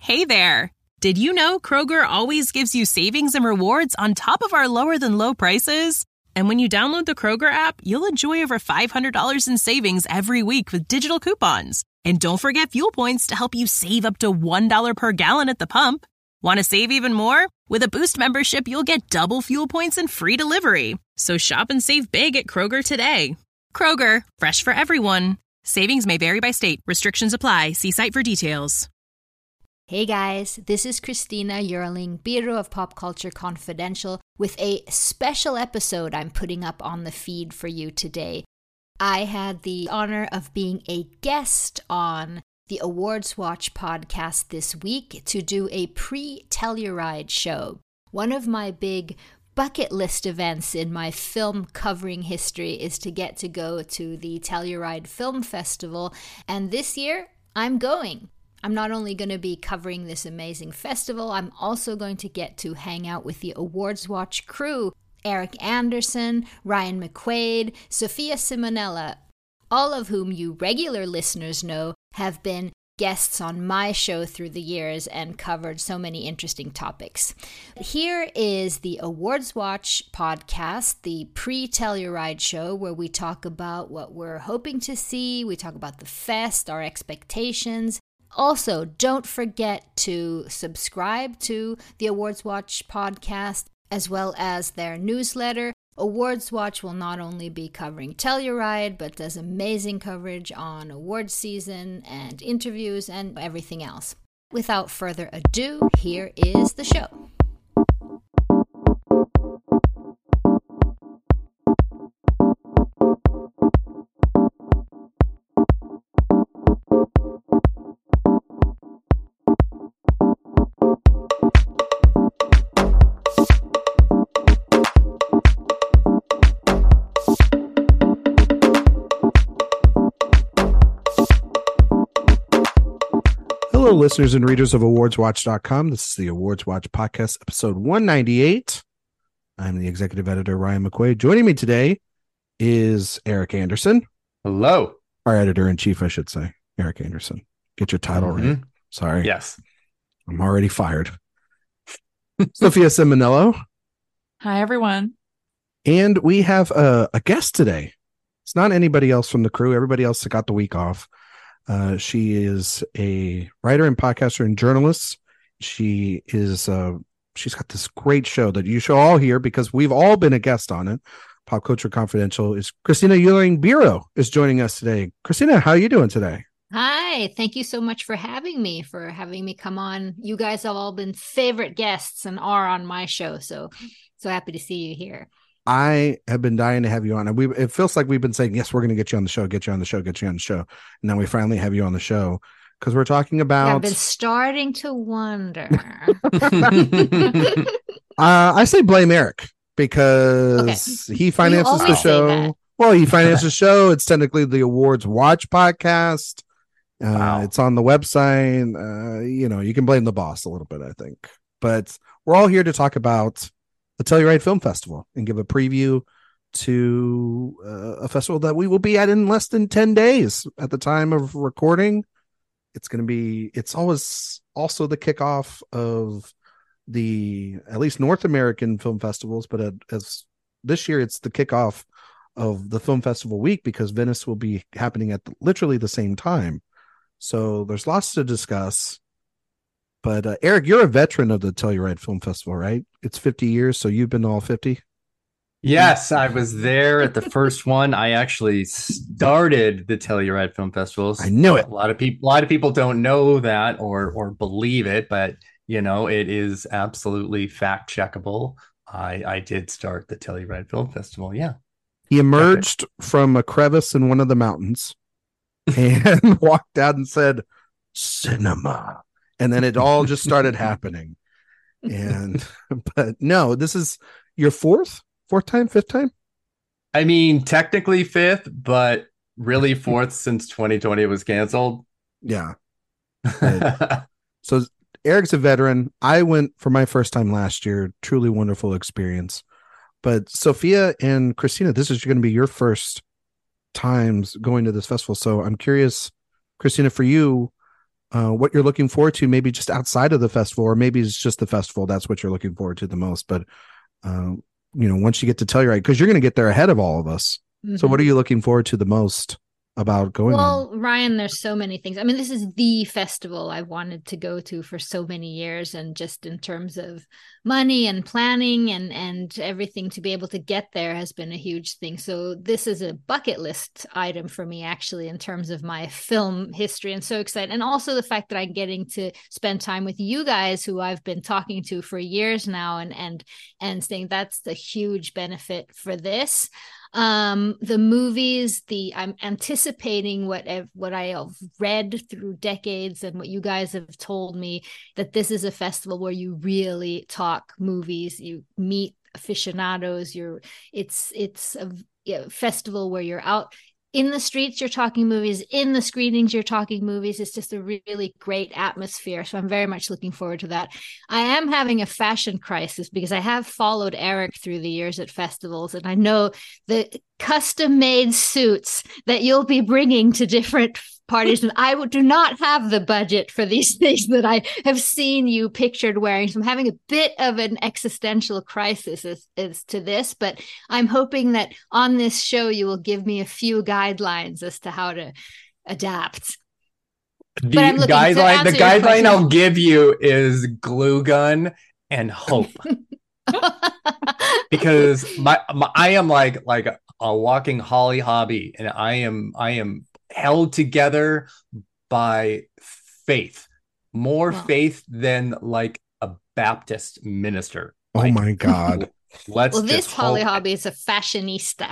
Hey there! Did you know Kroger always gives you savings and rewards on top of our lower-than-low prices? And when you download the Kroger app, you'll enjoy over $500 in savings every week with digital coupons. And don't forget fuel points to help you save up to $1 per gallon at the pump. Want to save even more? With a Boost membership, you'll get double fuel points and free delivery. So shop and save big at Kroger today. Kroger, fresh for everyone. Savings may vary by state. Restrictions apply. See site for details. Hey guys, this is Christina Yerling, Biro of Pop Culture Confidential, with a special episode I'm putting up on the feed for you today. I had the honor of being a guest on the Awards Watch podcast this week to do a pre-Telluride show. One of my big bucket list events in my film covering history is to get to go to the Telluride Film Festival, and this year I'm going. I'm not only going to be covering this amazing festival, I'm also going to get to hang out with the Awards Watch crew, Eric Anderson, Ryan McQuaid, Sophia Simonella, all of whom you regular listeners know have been guests on my show through the years and covered so many interesting topics. Here is the Awards Watch podcast, the pre-Telluride show, where we talk about what we're hoping to see, we talk about the fest, our expectations. Also, don't forget to subscribe to the Awards Watch podcast as well as their newsletter. Awards Watch will not only be covering Telluride, but does amazing coverage on awards season and interviews and everything else. Without further ado, here is the show. Hello, listeners and readers of awardswatch.com. This is the Awards Watch podcast, episode 198. I'm the executive editor, Ryan McQuaid. Joining me today is Eric Anderson. Hello. Our editor-in-chief, I should say, Eric Anderson. Get your title right. Sorry. Yes. I'm already fired. Sophia Simonello. Hi, everyone. And we have a guest today. It's not anybody else from the crew. Everybody else got the week off. She is a writer and podcaster and journalist. She's got this great show that you should all hear because we've all been a guest on it. Pop Culture Confidential is Christina Yerling Biro is joining us today. Christina, how are you doing today? Hi, thank you so much for having me come on. You guys have all been favorite guests and are on my show, so happy to see you here. I have been dying to have you on. And it feels like we've been saying, yes, we're going to get you on the show. And now we finally have you on the show because we're talking about... I've been starting to wonder. I say blame Eric because he finances the show. Well, he finances the show. It's technically the Awards Watch podcast. Wow. It's on the website. You can blame the boss a little bit, I think. But we're all here to talk about the Telluride Film Festival and give a preview to a festival that we will be at in less than 10 days at the time of recording. It's always also the kickoff of the at least North American film festivals, but as this year it's the kickoff of the film festival week because Venice will be happening at literally the same time. So there's lots to discuss. But Eric, you're a veteran of the Telluride Film Festival, right? It's 50 years, so you've been to all 50? Yes, I was there at the first one. I actually started the Telluride Film Festivals. I knew it. A lot of people don't know that or believe it, but it is absolutely fact checkable. I did start the Telluride Film Festival. Yeah. He emerged from a crevice in one of the mountains and walked out and said, "Cinema." And then it all just started happening. But no, this is your fourth time, fifth time? I mean, technically fifth, but really fourth since 2020 was canceled. Yeah. So Eric's a veteran. I went for my first time last year. Truly wonderful experience. But Sophia and Christina, this is going to be your first times going to this festival. So I'm curious, Christina, for you, what you're looking forward to, maybe just outside of the festival, or maybe it's just the festival. That's what you're looking forward to the most. But, once you get to Telluride, because you're going to get there ahead of all of us. Mm-hmm. So what are you looking forward to the most about going? Well, Ryan, there's so many things. I mean, this is the festival I wanted to go to for so many years, and just in terms of money and planning and everything, to be able to get there has been a huge thing. So this is a bucket list item for me, actually, in terms of my film history, and so excited. And also the fact that I'm getting to spend time with you guys, who I've been talking to for years now, and saying that's the huge benefit for this. The movies, I'm anticipating what I have read through decades and what you guys have told me, that this is a festival where you really talk movies, you meet aficionados, it's a festival where you're out in the streets, you're talking movies, in the screenings, you're talking movies. It's just a really great atmosphere. So I'm very much looking forward to that. I am having a fashion crisis because I have followed Eric through the years at festivals, and I know the custom-made suits that you'll be bringing to different parties, and I do not have the budget for these things that I have seen you pictured wearing. So I'm having a bit of an existential crisis as to this, but I'm hoping that on this show you will give me a few guidelines as to how to adapt. The guideline I'll give you is glue gun and hope. Because I am like a walking Holly Hobby, and I am held together by faith, more faith than like a Baptist minister. Oh my God. This Holly Hobby is a fashionista.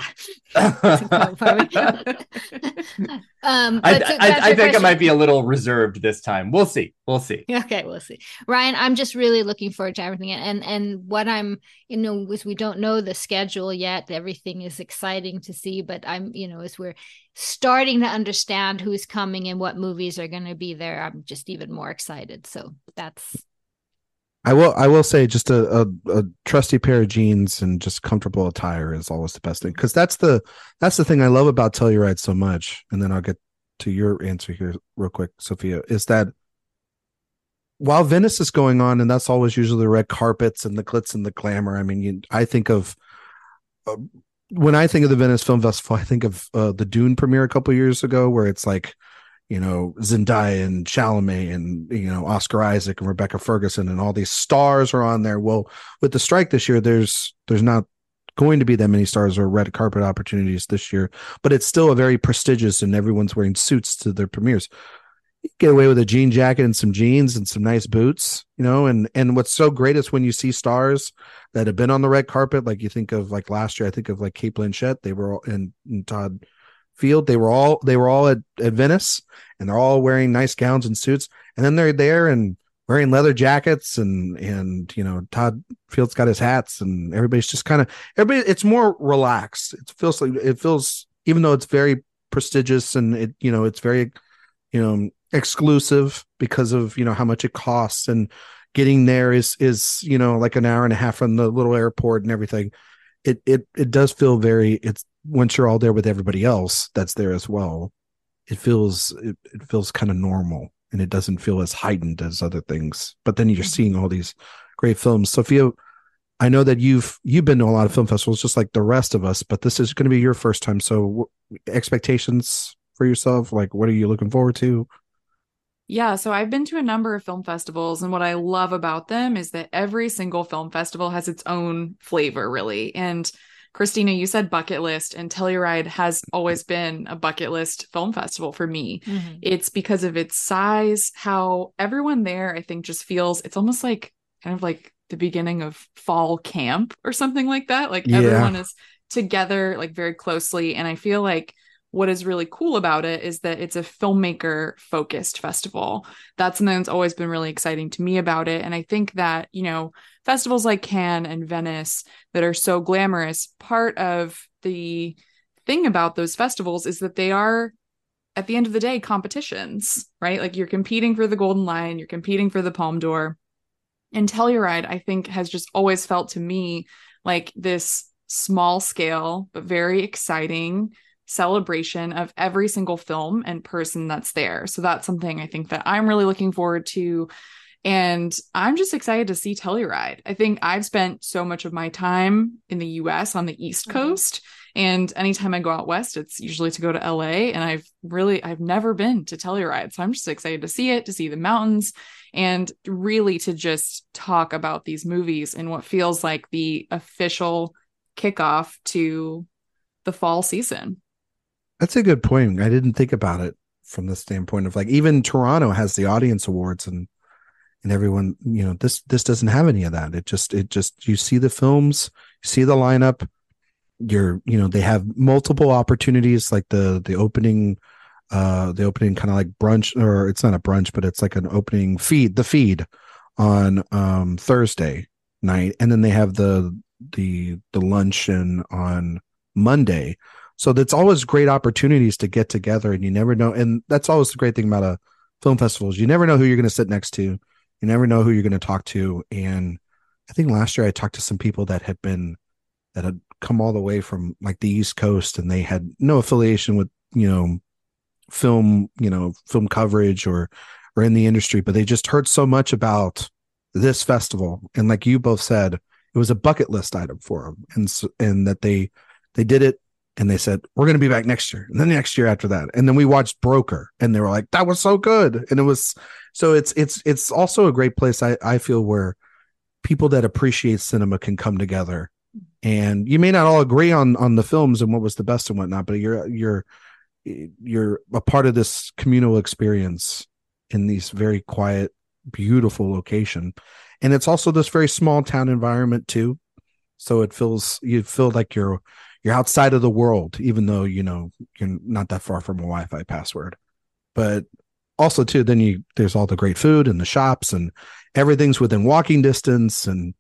I think I might be a little reserved this time. We'll see. Okay, we'll see. Ryan, I'm just really looking forward to everything. And what I'm, is we don't know the schedule yet. Everything is exciting to see, but I'm, as we're starting to understand who's coming and what movies are going to be there, I'm just even more excited. So that's... I will say just a trusty pair of jeans and just comfortable attire is always the best thing, because that's the thing I love about Telluride so much. And then I'll get to your answer here real quick, Sophia, is that while Venice is going on, and that's always usually the red carpets and the glitz and the glamour. I mean, I think of when I think of the Venice Film Festival, I think of the Dune premiere a couple of years ago, where it's like, Zendaya and Chalamet and, Oscar Isaac and Rebecca Ferguson and all these stars are on there. Well, with the strike this year, there's not going to be that many stars or red carpet opportunities this year, but it's still a very prestigious, and everyone's wearing suits to their premieres. You get away with a jean jacket and some jeans and some nice boots, and what's so great is when you see stars that have been on the red carpet, like you think of like last year, I think of like Cate Blanchett, they were all, and Todd Field, they were all at Venice, and they're all wearing nice gowns and suits, and then they're there and wearing leather jackets, and Todd Field's got his hats, and everybody's just it's more relaxed. It feels, even though it's very prestigious and it's very exclusive because of how much it costs, and getting there is like an hour and a half from the little airport and everything. It does feel it's, once you're all there with everybody else that's there as well, it feels kind of normal, and it doesn't feel as heightened as other things. But then you're seeing all these great films. Sophia, I know that you've been to a lot of film festivals just like the rest of us, but this is going to be your first time. So expectations for yourself, like what are you looking forward to? Yeah, so I've been to a number of film festivals, and what I love about them is that every single film festival has its own flavor, really. And Christina, you said bucket list, and Telluride has always been a bucket list film festival for me. Mm-hmm. It's because of its size, how everyone there, I think, just feels, it's almost like kind of like the beginning of fall camp or something like that. Like everyone is together like very closely. And I feel like what is really cool about it is that it's a filmmaker focused festival. That's something that's always been really exciting to me about it. And I think that, festivals like Cannes and Venice that are so glamorous, part of the thing about those festivals is that they are, at the end of the day, competitions, right? Like you're competing for the Golden Lion, you're competing for the Palme d'Or. And Telluride, I think, has just always felt to me like this small scale, but very exciting celebration of every single film and person that's there. So that's something I think that I'm really looking forward to. And I'm just excited to see Telluride. I think I've spent so much of my time in the US on the East Coast. And anytime I go out west, it's usually to go to LA. And I've never been to Telluride. So I'm just excited to see it, to see the mountains, and really to just talk about these movies in what feels like the official kickoff to the fall season. That's a good point. I didn't think about it from the standpoint of like, even Toronto has the audience awards, and everyone, this doesn't have any of that. It just, you see the films, you see the lineup, they have multiple opportunities, like the opening kind of like brunch, or it's not a brunch, but it's like an opening the feed on Thursday night. And then they have the luncheon on Monday. So that's always great opportunities to get together, and you never know. And that's always the great thing about a film festival is you never know who you're going to sit next to. You never know who you're going to talk to. And I think last year I talked to some people that had come all the way from like the East Coast, and they had no affiliation with, film coverage or in the industry, but they just heard so much about this festival. And like you both said, it was a bucket list item for them. And that they did it, and they said, we're going to be back next year. And then the next year after that. And then we watched Broker, and they were like, that was so good. And it was, so it's also a great place. I feel where people that appreciate cinema can come together, and you may not all agree on the films and what was the best and whatnot, but you're a part of this communal experience in these very quiet, beautiful location. And it's also this very small town environment too. So you feel like you're outside of the world, even though, you're not that far from a Wi-Fi password. But also too, then there's all the great food and the shops, and everything's within walking distance. And,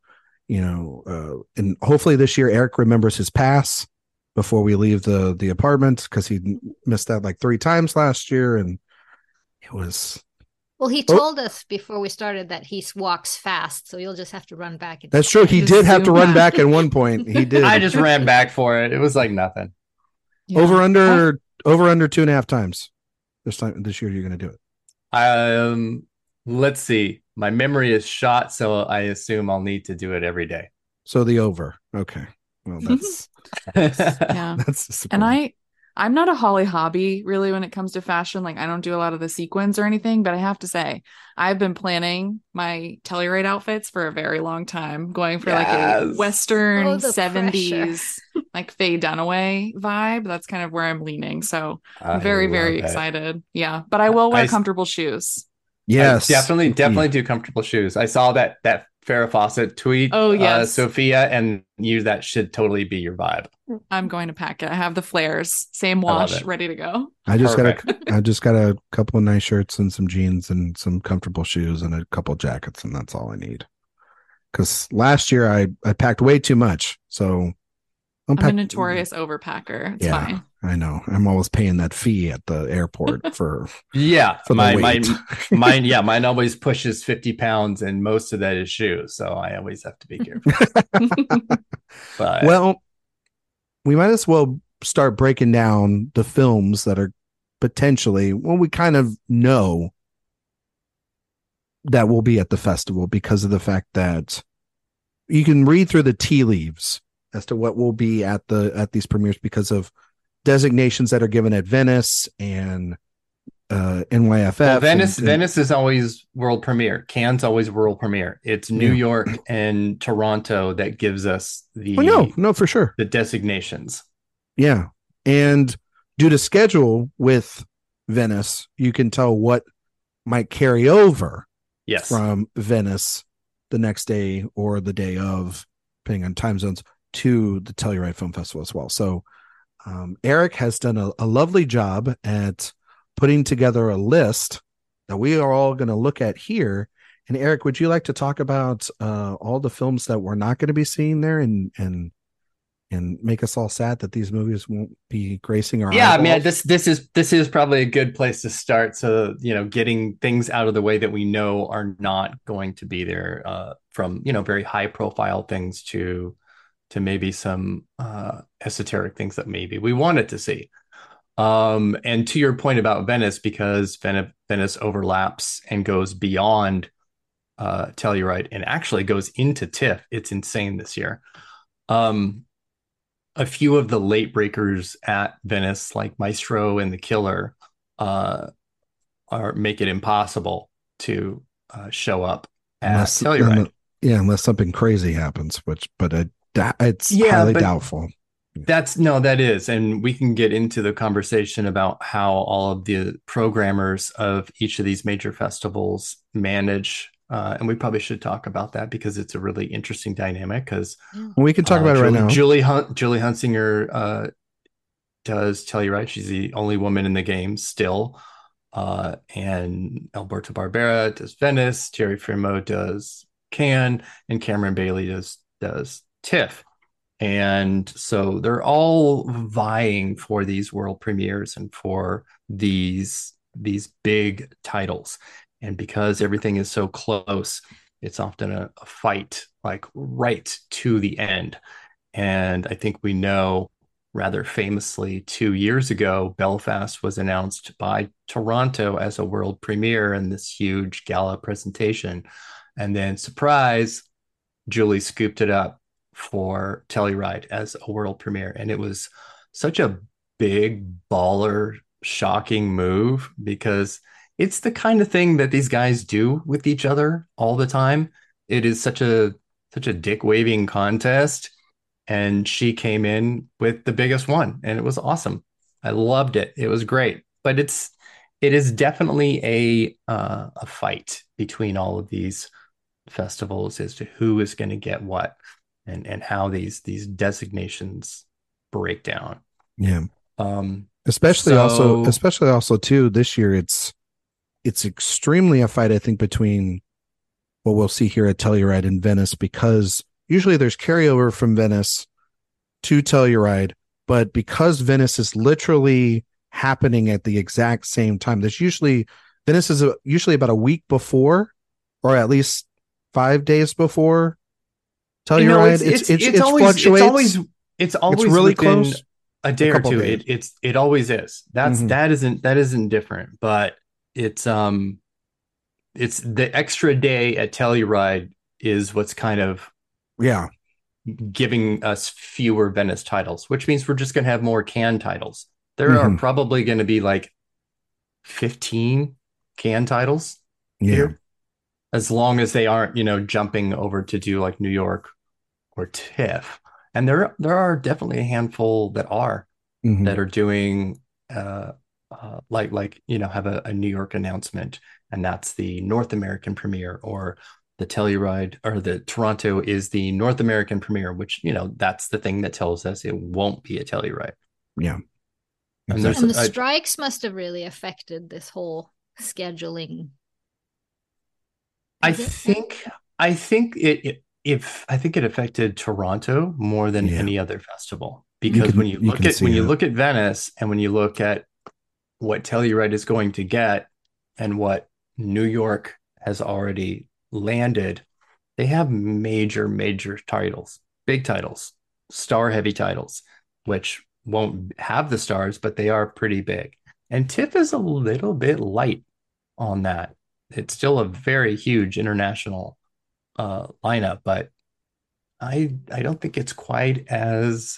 and hopefully this year, Eric remembers his pass before we leave the apartment, because he missed that like 3 times last year. And it was, well, he told us before we started that he walks fast, so you'll just have to run back. That's true. He did have to run back at one point. He did. I just ran back for it. It was like nothing. Yeah. Over under 2.5 times this year. You're going to do it. Let's see. My memory is shot, so I assume I'll need to do it every day. So the over. Okay. Well, that's yeah. And I'm not a Holly hobby really when it comes to fashion. Like, I don't do a lot of the sequins or anything, but I have to say, I've been planning my Telluride outfits for a very long time, going for like a Western 70s, like Faye Dunaway vibe. That's kind of where I'm leaning. So I'm very, very excited. Yeah. But I will wear comfortable shoes. Yes. I definitely do comfortable shoes. I saw that Farrah Fawcett tweet. Oh, yes. Sophia, and that should totally be your vibe. I'm going to pack it. I have the flares, same wash, ready to go. I just got a couple of nice shirts and some jeans and some comfortable shoes and a couple of jackets, and that's all I need. Because last year I packed way too much, so I'm a notorious overpacker. It's fine. I know. I'm always paying that fee at the airport for mine always pushes 50 pounds, and most of that is shoes, so I always have to be careful. But well, we might as well start breaking down the films that are potentially, well, we kind of know that will be at the festival, because of the fact that you can read through the tea leaves as to what will be at these premieres, because of designations that are given at Venice and NYFF. Well, Venice is always world premiere. Cannes always world premiere. It's New York and Toronto that gives us the no, for sure, the designations. Yeah, and due to schedule with Venice, you can tell what might carry over from Venice the next day or the day of, depending on time zones, to the Telluride Film Festival as well. So Eric has done a lovely job at putting together a list that we are all going to look at here. And Eric, would you like to talk about all the films that we're not going to be seeing there, and make us all sad that these movies won't be gracing our eyeballs? I mean, this is probably a good place to start. So, getting things out of the way that we know are not going to be there, from, very high profile things to maybe some esoteric things that maybe we wanted to see. And to your point about Venice, because Venice overlaps and goes beyond Telluride and actually goes into TIFF. It's insane this year. A few of the late breakers at Venice, like Maestro and The Killer, make it impossible to show up at Telluride. Unless something crazy happens, but it's highly doubtful. That is. And we can get into the conversation about how all of the programmers of each of these major festivals manage. And we probably should talk about that because it's a really interesting dynamic. Because we can talk about it right now. Julie Hunsinger does Telluride. She's the only woman in the game still. And Alberto Barbera does Venice. Jerry Fremo does Cannes, and Cameron Bailey does TIFF. And so they're all vying for these world premieres and for these big titles. And because everything is so close, it's often a fight, like right to the end. And I think we know rather famously 2 years ago, Belfast was announced by Toronto as a world premiere in this huge gala presentation. And then, surprise, Julie scooped it up for Telluride as a world premiere. And it was such a big baller, shocking move because it's the kind of thing that these guys do with each other all the time. It is such a dick waving contest. And she came in with the biggest one, and it was awesome. I loved it. It was great. But it is definitely a fight between all of these festivals as to who is going to get what and how these designations break down. Yeah. Especially also too, this year it's extremely a fight, I think, between what we'll see here at Telluride and Venice, because usually there's carryover from Venice to Telluride, but because Venice is literally happening at the exact same time, Venice is usually about a week before, or at least 5 days before Telluride. It fluctuates. It's always really close. A day or two. It always is. That isn't different, but it's the extra day at Telluride is what's kind of giving us fewer Venice titles, which means we're just going to have more Cannes titles. There are probably going to be like 15 Cannes titles here, as long as they aren't, jumping over to do like New York or TIFF. And there are definitely a handful that are doing have a New York announcement, and that's the North American premiere, or the Telluride or the Toronto is the North American premiere, which, that's the thing that tells us it won't be a Telluride. Yeah. And the strikes must have really affected this whole scheduling. I think it affected Toronto more than any other festival, because when you look at Venice and when you look at what Telluride is going to get and what New York has already landed, they have major titles, big titles, star heavy titles, which won't have the stars, but they are pretty big. And TIFF is a little bit light on that. It's still a very huge international lineup, but I don't think it's quite as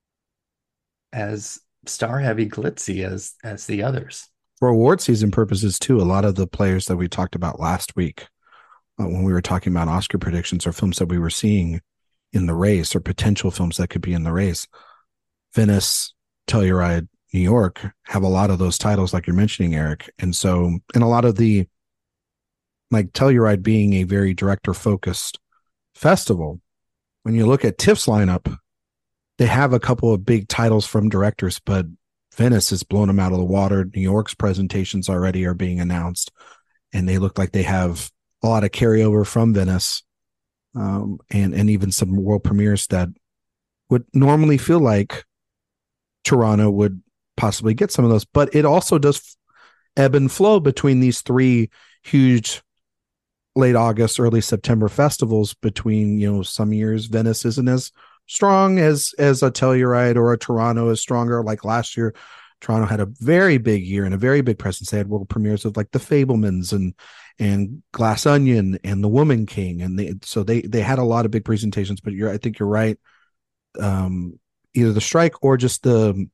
star heavy glitzy as the others. For award season purposes too, a lot of the players that we talked about last week when we were talking about Oscar predictions or films that we were seeing in the race or potential films that could be in the race, Venice, Telluride, New York have a lot of those titles like you're mentioning, Eric. And so, and a lot of the, like Telluride being a very director focused festival, when you look at TIFF's lineup, they have a couple of big titles from directors, but Venice has blown them out of the water. New York's presentations already are being announced, and they look like they have a lot of carryover from Venice, and even some world premieres that would normally feel like Toronto would possibly get some of those. But it also does ebb and flow between these three huge late August, early September festivals. Between, some years Venice isn't as strong as a Telluride, or a Toronto is stronger. Like last year, Toronto had a very big year and a very big presence. They had world premieres of like The Fabelmans and Glass Onion and The Woman King, and they had a lot of big presentations. But I think you're right. Either the strike or just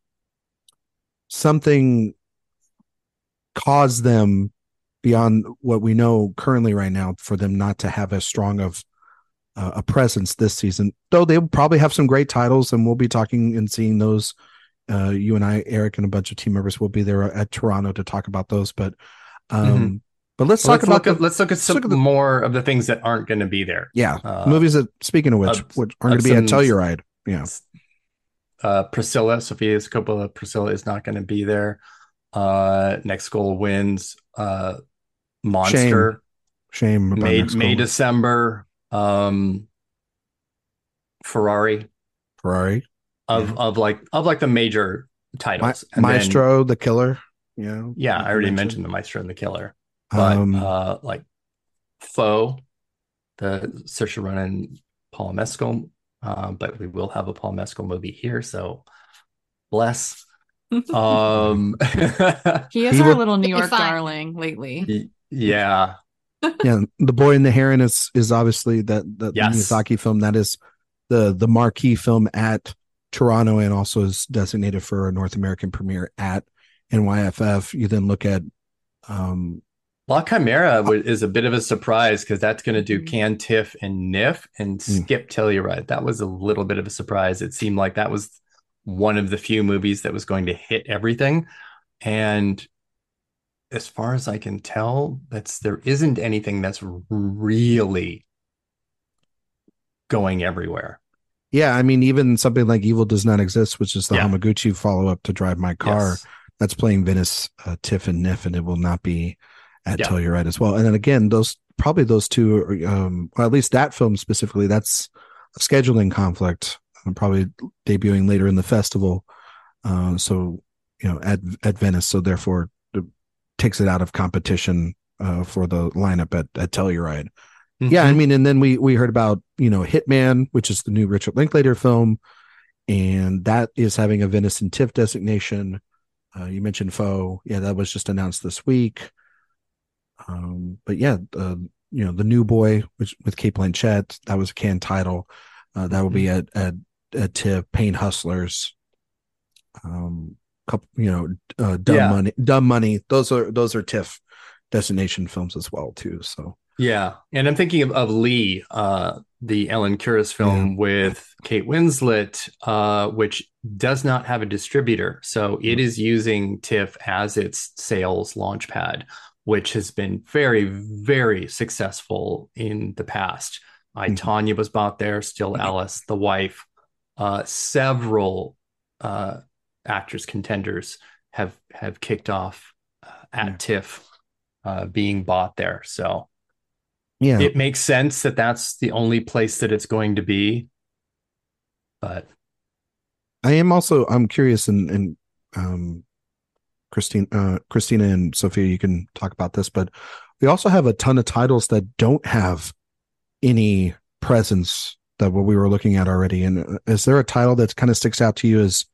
something caused them beyond what we know currently right now for them not to have as strong of a presence this season. Though they'll probably have some great titles, and we'll be talking and seeing those. You and I, Eric, and a bunch of team members will be there at Toronto to talk about those. But let's look at some more of the things that aren't going to be there. Yeah, movies that, speaking of which aren't going to be at Telluride. Yeah, Priscilla, Sofia Coppola. Priscilla is not going to be there. Next Goal Wins. Monster. Shame. May December. Ferrari. Of like the major titles. Maestro, The Killer. Yeah, I already mentioned The Maestro and The Killer. But like Foe, the Saoirse Ronan Paul Mescal. But we will have a Paul Mescal movie here, so bless. He is our little New York darling lately. Yeah. Yeah, The Boy and the Heron is obviously the Miyazaki film that is the marquee film at Toronto, and also is designated for a North American premiere at NYFF. You then look at La Chimera is a bit of a surprise because that's going to do Cannes, TIFF, and NIF and skip Telluride. That was a little bit of a surprise. It seemed like that was one of the few movies that was going to hit everything. And as far as I can tell, there isn't anything that's really going everywhere. Yeah, I mean, even something like Evil Does Not Exist, which is the Hamaguchi follow-up to Drive My Car, that's playing Venice, TIFF, and NIF, and it will not be at Telluride as well. And then again, those two are, or at least that film specifically, that's a scheduling conflict. Probably debuting later in the festival, so at Venice, so therefore it takes it out of competition for the lineup at Telluride. Mm-hmm. Yeah, I mean, and then we heard about Hitman, which is the new Richard Linklater film, and that is having a Venice and TIFF designation. You mentioned Foe, that was just announced this week. But the New Boy, which with Cate Blanchett, that was a Cannes title. That will be at TIFF. Pain Hustlers, Dumb Money. Those are TIFF destination films as well too. So and I'm thinking of Lee, the Ellen Kuras film with Kate Winslet, which does not have a distributor, so it is using TIFF as its sales launch pad, which has been very, very successful in the past. I, Tonya was bought there, Still Alice, The Wife. Several actors contenders have kicked off at TIFF being bought there. So it makes sense that that's the only place that it's going to be. But I'm curious, and Christina and Sophia, you can talk about this, but we also have a ton of titles that don't have any presence that what we were looking at already. And is there a title that kind of sticks out to you as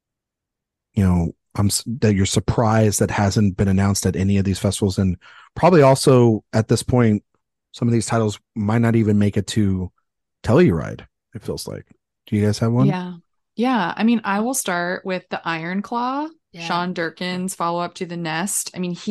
that you're surprised that hasn't been announced at any of these festivals? And probably also at this point, some of these titles might not even make it to Telluride, it feels like. Do you guys have one? Yeah. I mean, I will start with The Iron Claw, Sean Durkin's follow-up to The Nest. I mean,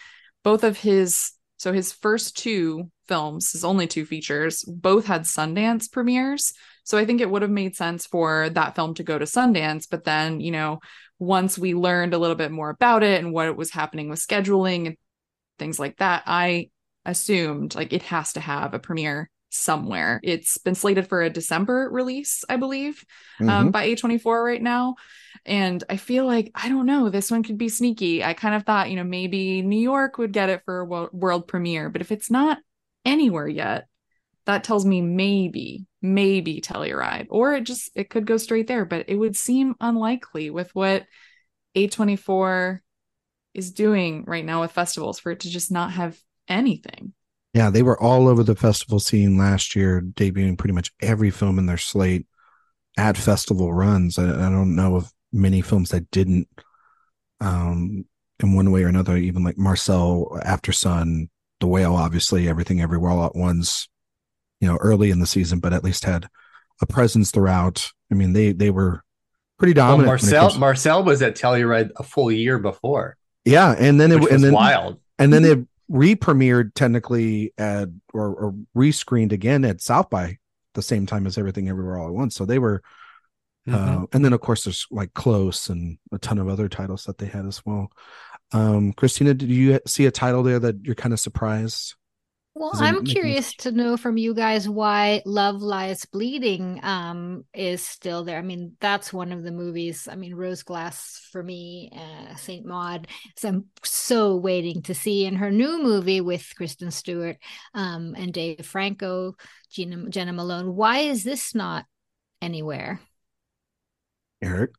his first two films, his only two features, both had Sundance premieres. So I think it would have made sense for that film to go to Sundance. But then, once we learned a little bit more about it and what was happening with scheduling and things like that, I assumed like it has to have a premiere somewhere. It's been slated for a December release, I believe, by A24 right now. And I feel like, I don't know, this one could be sneaky. I kind of thought, maybe New York would get it for a world premiere, but if it's not anywhere yet, that tells me maybe Telluride, or it could go straight there, but it would seem unlikely with what A24 is doing right now with festivals for it to just not have anything. Yeah, they were all over the festival scene last year, debuting pretty much every film in their slate at festival runs. I don't know of many films that didn't in one way or another, even like Marcel, Aftersun, The Whale, obviously, Everything Everywhere All at Once, early in the season, but at least had a presence throughout. I mean, they were pretty dominant. Well, Marcel was at Telluride a full year before. Yeah, and then which was wild. And then it re-premiered technically at or re-screened again at South by the same time as Everything Everywhere All at Once. So they were, and then of course there's like Close and a ton of other titles that they had as well. Christina, did you see a title there that you're kind of surprised? Well, I'm curious to know from you guys why Love Lies Bleeding is still there. I mean, that's one of the movies. I mean, Rose Glass for me, Saint Maud. So I'm so waiting to see in her new movie with Kristen Stewart and Dave Franco, Jenna Malone. Why is this not anywhere? Eric?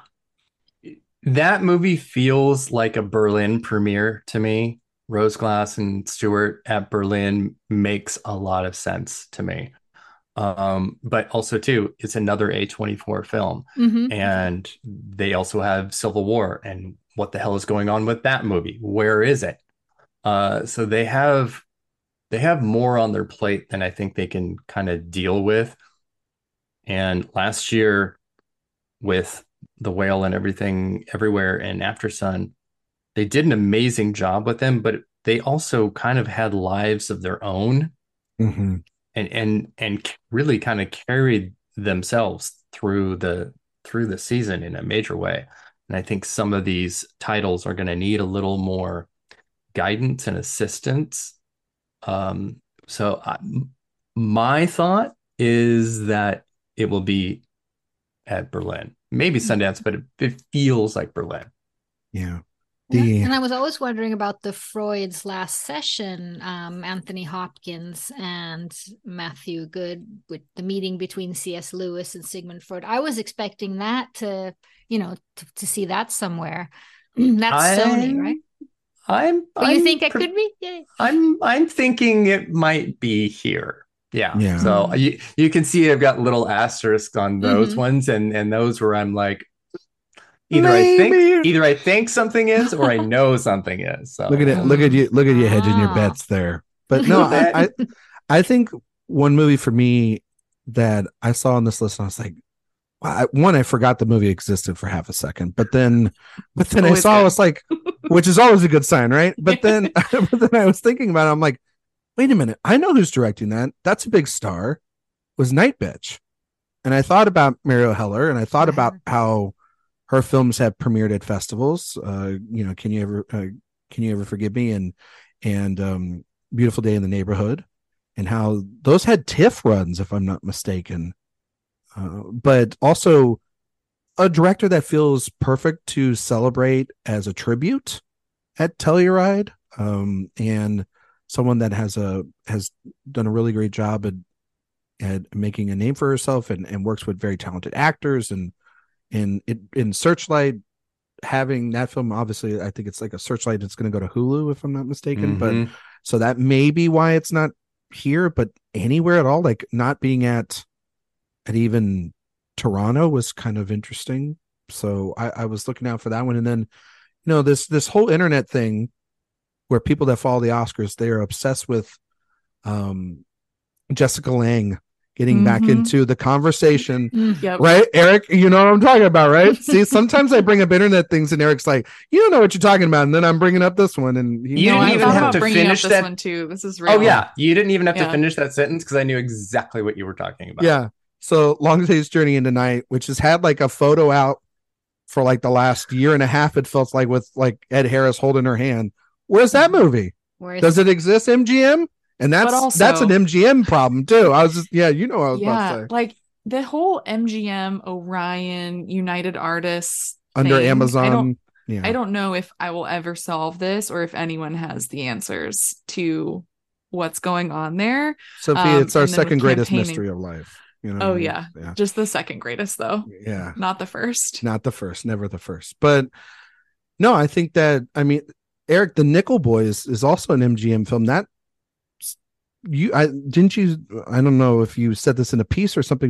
That movie feels like a Berlin premiere to me. Rose Glass and Stewart at Berlin makes a lot of sense to me. But also too, it's another A24 film. And they also have Civil War, and what the hell is going on with that movie? Where is it? So they have more on their plate than I think they can kind of deal with. And last year with The Whale and Everything Everywhere and Aftersun, they did an amazing job with them, but they also kind of had lives of their own, and really kind of carried themselves through the season in a major way. And I think some of these titles are going to need a little more guidance and assistance. My thought is that it will be at Berlin, maybe Sundance, but it feels like Berlin. Yeah. And I was always wondering about the Freud's Last Session, Anthony Hopkins and Matthew Good, with the meeting between C.S. Lewis and Sigmund Freud. I was expecting that to see that somewhere. That's Sony, right? You think it could be? Yeah. I'm thinking it might be here. Yeah. So you can see I've got little asterisks on those ones, and those where I'm like, either I think something is, or I know something is. So look at you hedging your bets there. But no, I think one movie for me that I saw on this list, and I was like, I forgot the movie existed for half a second, but then I saw, I was like, which is always a good sign, right? But then I was thinking about it. I'm like, wait a minute, I know who's directing that. That's a big star. It was Night Bitch, and I thought about Marielle Heller, and I thought about how her films have premiered at festivals. Can you ever forgive me, and Beautiful Day in the Neighborhood, and how those had TIFF runs, if I'm not mistaken. But also a director that feels perfect to celebrate as a tribute at Telluride, and someone that has done a really great job at making a name for herself, and works with very talented actors, and in Searchlight, having that film, obviously I think it's like a Searchlight, it's going to go to Hulu if I'm not mistaken, but so that may be why it's not here, but anywhere at all, like not being at even Toronto was kind of interesting. So I was looking out for that one. And then, this whole internet thing where people that follow the Oscars, they are obsessed with Jessica Lange getting back into the conversation. Right, Eric? You know what I'm talking about, right? See, sometimes I bring up internet things and Eric's like, you don't know what you're talking about. And then I'm bringing up this one. And you didn't even have to finish that one too. This is real. Oh yeah. You didn't even have to finish that sentence because I knew exactly what you were talking about. Yeah. So Long Day's Journey into Night, which has had like a photo out for like the last year and a half, it felt like, with like Ed Harris holding her hand. Where's that movie? Does it exist, MGM? And that's an MGM problem too. I was just, what I was about to say. Like the whole MGM, Orion, United Artists under thing, Amazon. I don't know if I will ever solve this or if anyone has the answers to what's going on there. Sophia, it's our second greatest mystery of life. Just the second greatest though. Not the first, never the first. But no, I think that, Eric, The Nickel Boys is also an MGM film. That I don't know if you said this in a piece or something, but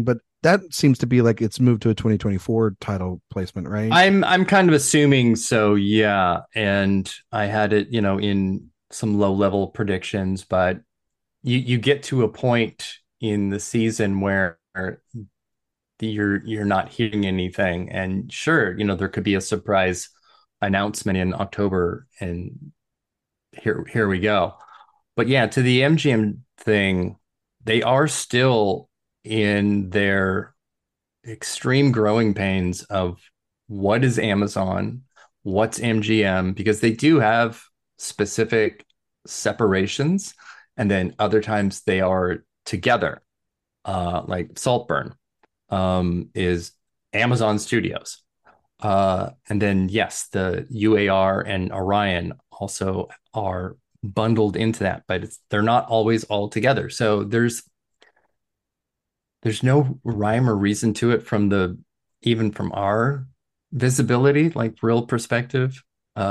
that seems to be like it's moved to a 2024 title placement, right? I'm kind of assuming so, yeah. And I had it, in some low level predictions, but you get to a point in the season where you're not hearing anything, and sure, there could be a surprise announcement in October, and here we go. But yeah, to the MGM thing, they are still in their extreme growing pains of what is Amazon, what's MGM, because they do have specific separations, and then other times they are together. Like Saltburn is Amazon Studios. And then, yes, the UAR and Orion also are bundled into that, but they're not always all together. So there's no rhyme or reason to it even from our visibility, like real perspective.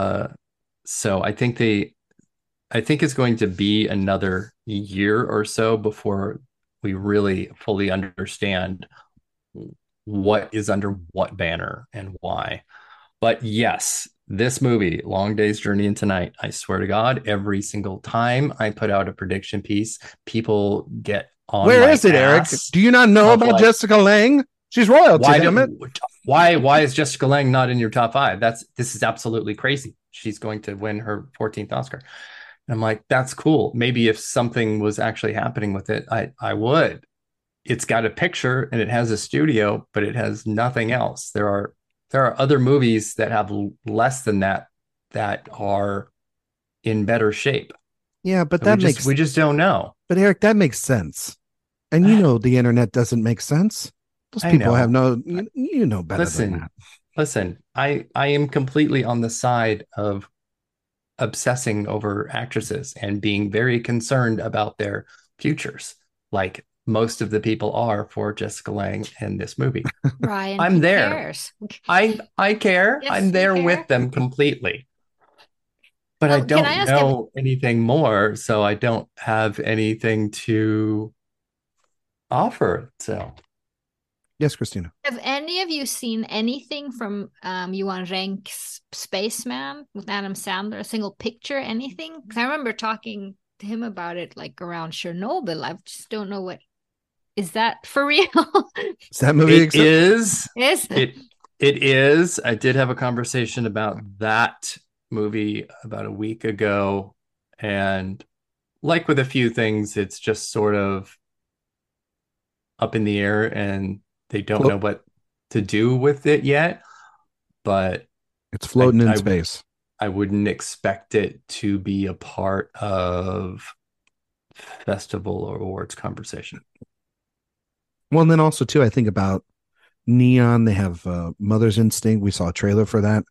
So I think it's going to be another year or so before we really fully understand what is under what banner and why. But yes, this movie, Long Day's Journey into Night, I swear to God, every single time I put out a prediction piece, people get on. Where is it, Eric? Do you not know about Jessica Lange? She's royalty. Why is Jessica Lange not in your top 5? This is absolutely crazy. She's going to win her 14th Oscar. And I'm like, that's cool. Maybe if something was actually happening with it, I would. It's got a picture and it has a studio, but it has nothing else. There are other movies that have less than that are in better shape. Yeah, but we just don't know. But Eric, that makes sense. And the internet doesn't make sense. Those people have no, better than that. Listen, I am completely on the side of obsessing over actresses and being very concerned about their futures, like most of the people are for Jessica Lange in this movie. Ryan, I'm there. Cares. I care. Yes, I'm there with them completely. But I don't know anything more, so I don't have anything to offer. So, yes, Christina. Have any of you seen anything from Johan Renk's Spaceman with Adam Sandler? A single picture, anything? Because I remember talking to him about it like around Chernobyl. I just don't know what. Is that for real? Is that movie? It is. Yes. It is. I did have a conversation about that movie about a week ago, and like with a few things, it's just sort of up in the air, and they don't know what to do with it yet. But it's floating in space. I wouldn't expect it to be a part of festival or awards conversation. Well, and then also too, I think about Neon. They have Mother's Instinct. We saw a trailer for that.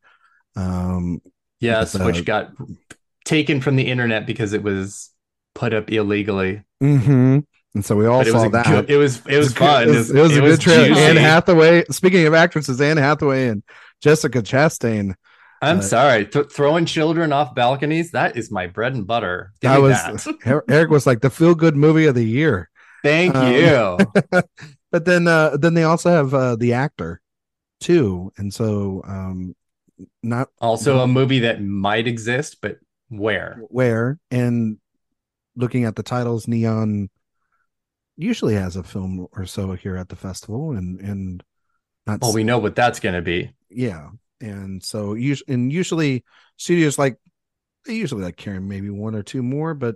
Yes, which got taken from the internet because it was put up illegally. Mm-hmm. And so we all saw that. It was fun. It was a good trailer. Anne Hathaway. Speaking of actresses, Anne Hathaway and Jessica Chastain. I'm sorry, throwing children off balconies. That is my bread and butter. Eric was like the feel good movie of the year. Thank you. But then they also have The Actor too, and so not also a movie that might exist, but where and looking at the titles, Neon usually has a film or so here at the festival, and not. Well, we know what that's going to be. Yeah, and so usually studios they usually like carrying maybe one or two more, but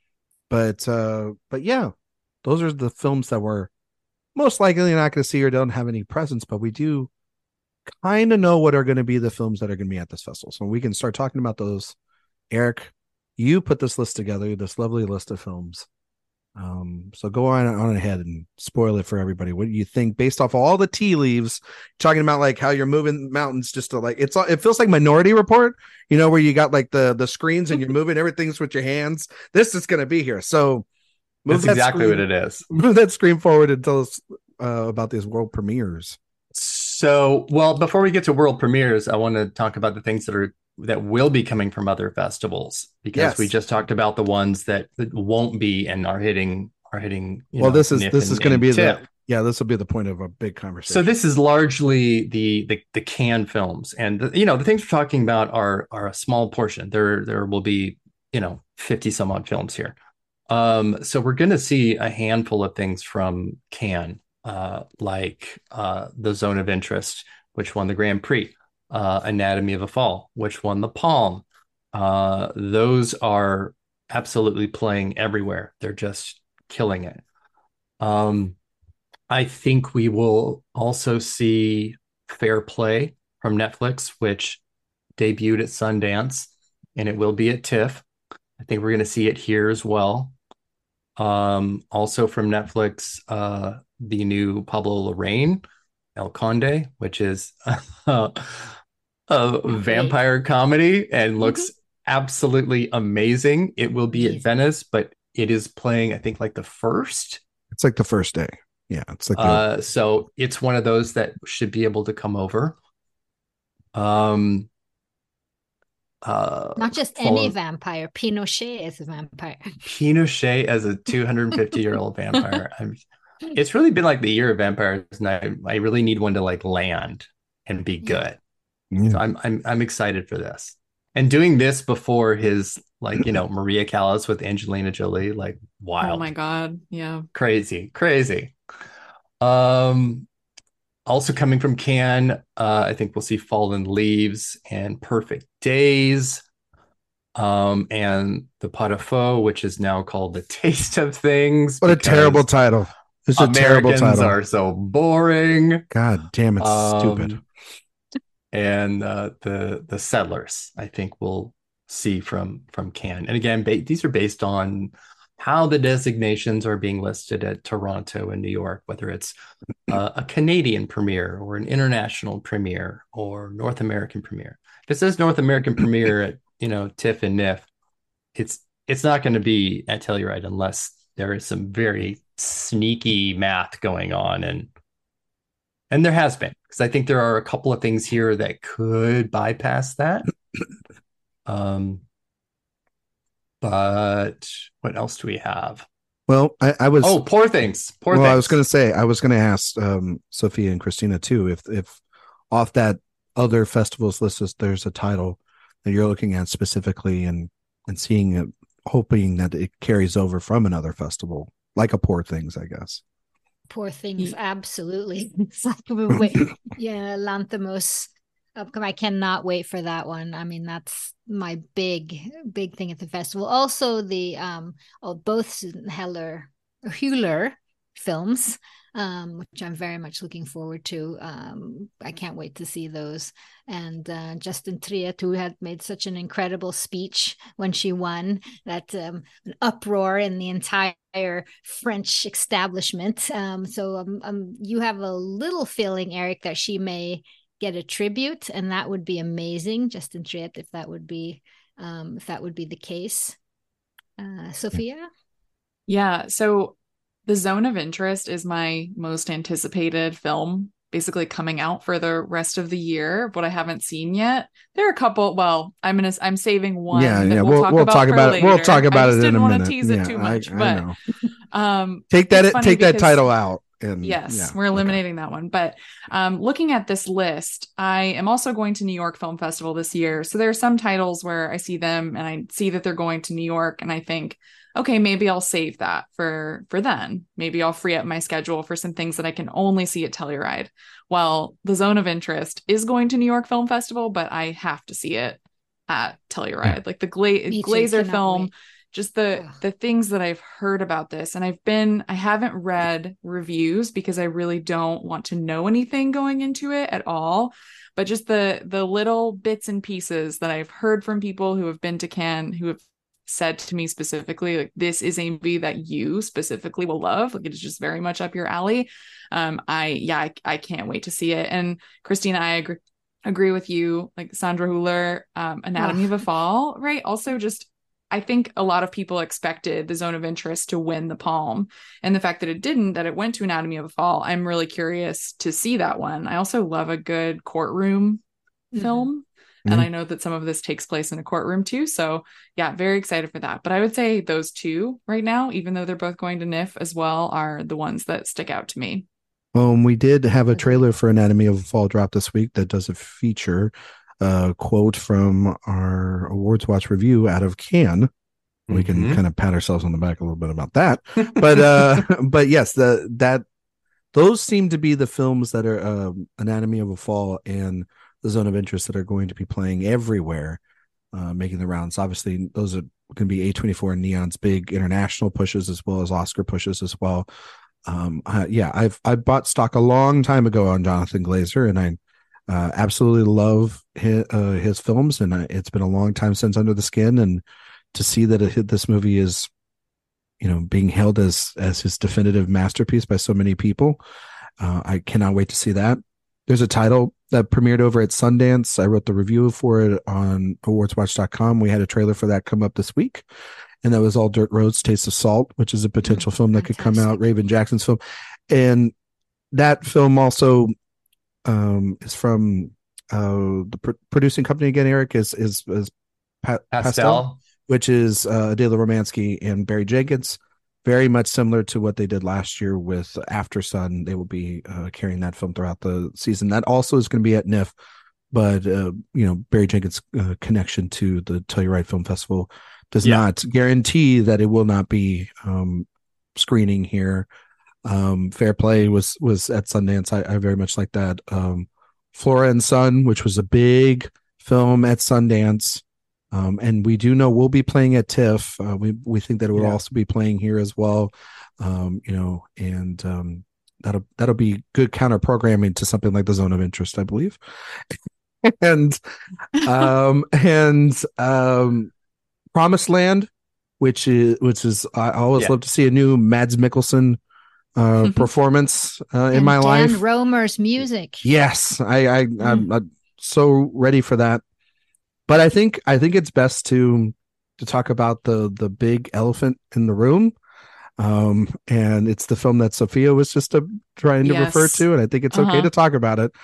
yeah. Those are the films that we're most likely not going to see or don't have any presence, but we do kind of know what are going to be the films that are going to be at this festival. So we can start talking about those. Eric, you put this list together, this lovely list of films. So go on ahead and spoil it for everybody. What do you think based off all the tea leaves, talking about like how you're moving mountains just to like, it feels like Minority Report, where you got like the screens and you're moving everything with your hands. This is going to be here. So that's exactly what it is. Move that screen forward and tell us about these world premieres. So, well, before we get to world premieres, I want to talk about the things that will be coming from other festivals, because we just talked about the ones that won't be and are hitting. Well, this is going to be Yeah, this will be the point of a big conversation. So this is largely the Cannes films, and the things we're talking about are a small portion. There will be 50 some odd films here. So we're going to see a handful of things from Cannes, like The Zone of Interest, which won the Grand Prix, Anatomy of a Fall, which won the Palme. Those are absolutely playing everywhere. They're just killing it. I think we will also see Fair Play from Netflix, which debuted at Sundance, and it will be at TIFF. I think we're going to see it here as well. Also from Netflix, the new Pablo Larraín, El Conde, which is a vampire comedy and looks absolutely amazing. It will be at Venice, but it is playing, I think, like the first. It's like the first day. Yeah, it's like so it's one of those that should be able to come over. Not just any vampire. Pinochet as a vampire. Pinochet as a 250-year-old vampire. It's really been like the year of vampires, and I really need one to like land and be good. Yeah. So I'm excited for this. And doing this before his Maria Callas with Angelina Jolie, like wild. Oh my God. Yeah. Crazy. Also coming from Cannes, I think we'll see Fallen Leaves and Perfect Days, and The Pot au Feu, which is now called The Taste of Things. What a terrible title! It's a terrible title. Americans are so boring. God damn, it's stupid. And the Settlers, I think we'll see from Cannes. And again, these are based on how the designations are being listed at Toronto and New York, whether it's a Canadian premiere or an international premiere or North American premiere. If it says North American premiere at TIFF and NIFF, it's not going to be at Telluride unless there is some very sneaky math going on, and there has been, because I think there are a couple of things here that could bypass that. But what else do we have? Well, I was Poor Things. I was going to say, I was going to ask Sophia and Christina too, if off that other festivals list there's a title that you're looking at specifically and seeing it, hoping that it carries over from another festival, like a Poor Things, I guess. Poor Things, absolutely. It's like, Lanthimos. I cannot wait for that one. I mean, that's my big thing at the festival. Also, the both Hüller films, which I'm very much looking forward to. I can't wait to see those. And Justine Triet, who had made such an incredible speech when she won, that an uproar in the entire French establishment. So you have a little feeling, Eric, that she may get a tribute, and that would be amazing. Justine Triet, if that would be the case. Sophia? Yeah, so The Zone of Interest is my most anticipated film, basically coming out for the rest of the year, what I haven't seen yet. There are a couple. Well, I'm saving one. Yeah. We'll talk about it. We'll talk about it in a minute. I didn't want to tease it too much, but take that title out. And we're eliminating that one. But looking at this list, I am also going to New York Film Festival this year. So there are some titles where I see them and I see that they're going to New York, and I think, okay, maybe I'll save that for then. Maybe I'll free up my schedule for some things that I can only see at Telluride. Well, The Zone of Interest is going to New York Film Festival, but I have to see it at Telluride. Like the Glazer film. Wait. Just the things that I've heard about this, and I haven't read reviews because I really don't want to know anything going into it at all. But just the little bits and pieces that I've heard from people who have been to Cannes, who have said to me specifically, like, this is a movie that you specifically will love. Like, it is just very much up your alley. I can't wait to see it. And Christina, I agree with you. Like Sandra Hüller, Anatomy of a Fall, right? Also, just I think a lot of people expected The Zone of Interest to win the Palme, and the fact that it didn't, that it went to Anatomy of a Fall, I'm really curious to see that one. I also love a good courtroom film, and I know that some of this takes place in a courtroom too. So yeah, very excited for that. But I would say those two right now, even though they're both going to NIFF as well, are the ones that stick out to me. We did have a trailer for Anatomy of a Fall drop this week that does a feature quote from our Awards Watch review out of Cannes. We can kind of pat ourselves on the back a little bit about that. But yes, those seem to be the films that are Anatomy of a Fall and The Zone of Interest that are going to be playing everywhere, making the rounds. Obviously, those are going to be A24 and Neon's big international pushes as well as Oscar pushes as well. I bought stock a long time ago on Jonathan Glazer, and I absolutely love his films, and it's been a long time since Under the Skin, and to see that this movie is, being hailed as his definitive masterpiece by so many people, I cannot wait to see that. There's a title that premiered over at Sundance. I wrote the review for it on awardswatch.com. We had a trailer for that come up this week, and that was All Dirt Roads Taste of Salt, which is a potential film that could come out, Raven Jackson's film. And that film also is from the producing company again, Eric, is Pastel, which is Adela Romansky and Barry Jenkins. Very much similar to what they did last year with After Sun. They will be carrying that film throughout the season. That also is going to be at NIF, but Barry Jenkins' connection to the Telluride Film Festival does not guarantee that it will not be screening here. Fair Play was at Sundance. I very much like that. Flora and Son, which was a big film at Sundance. And we do know we'll be playing at TIFF. We think that it will also be playing here as well. That'll be good counter programming to something like The Zone of Interest, I believe. and Promised Land, which is I always love to see a new Mads Mikkelsen performance in my life. Dan Romer's music. Yes, I'm so ready for that. But I think it's best to talk about the big elephant in the room, and it's the film that Sophia was just trying to refer to, and I think it's okay to talk about it.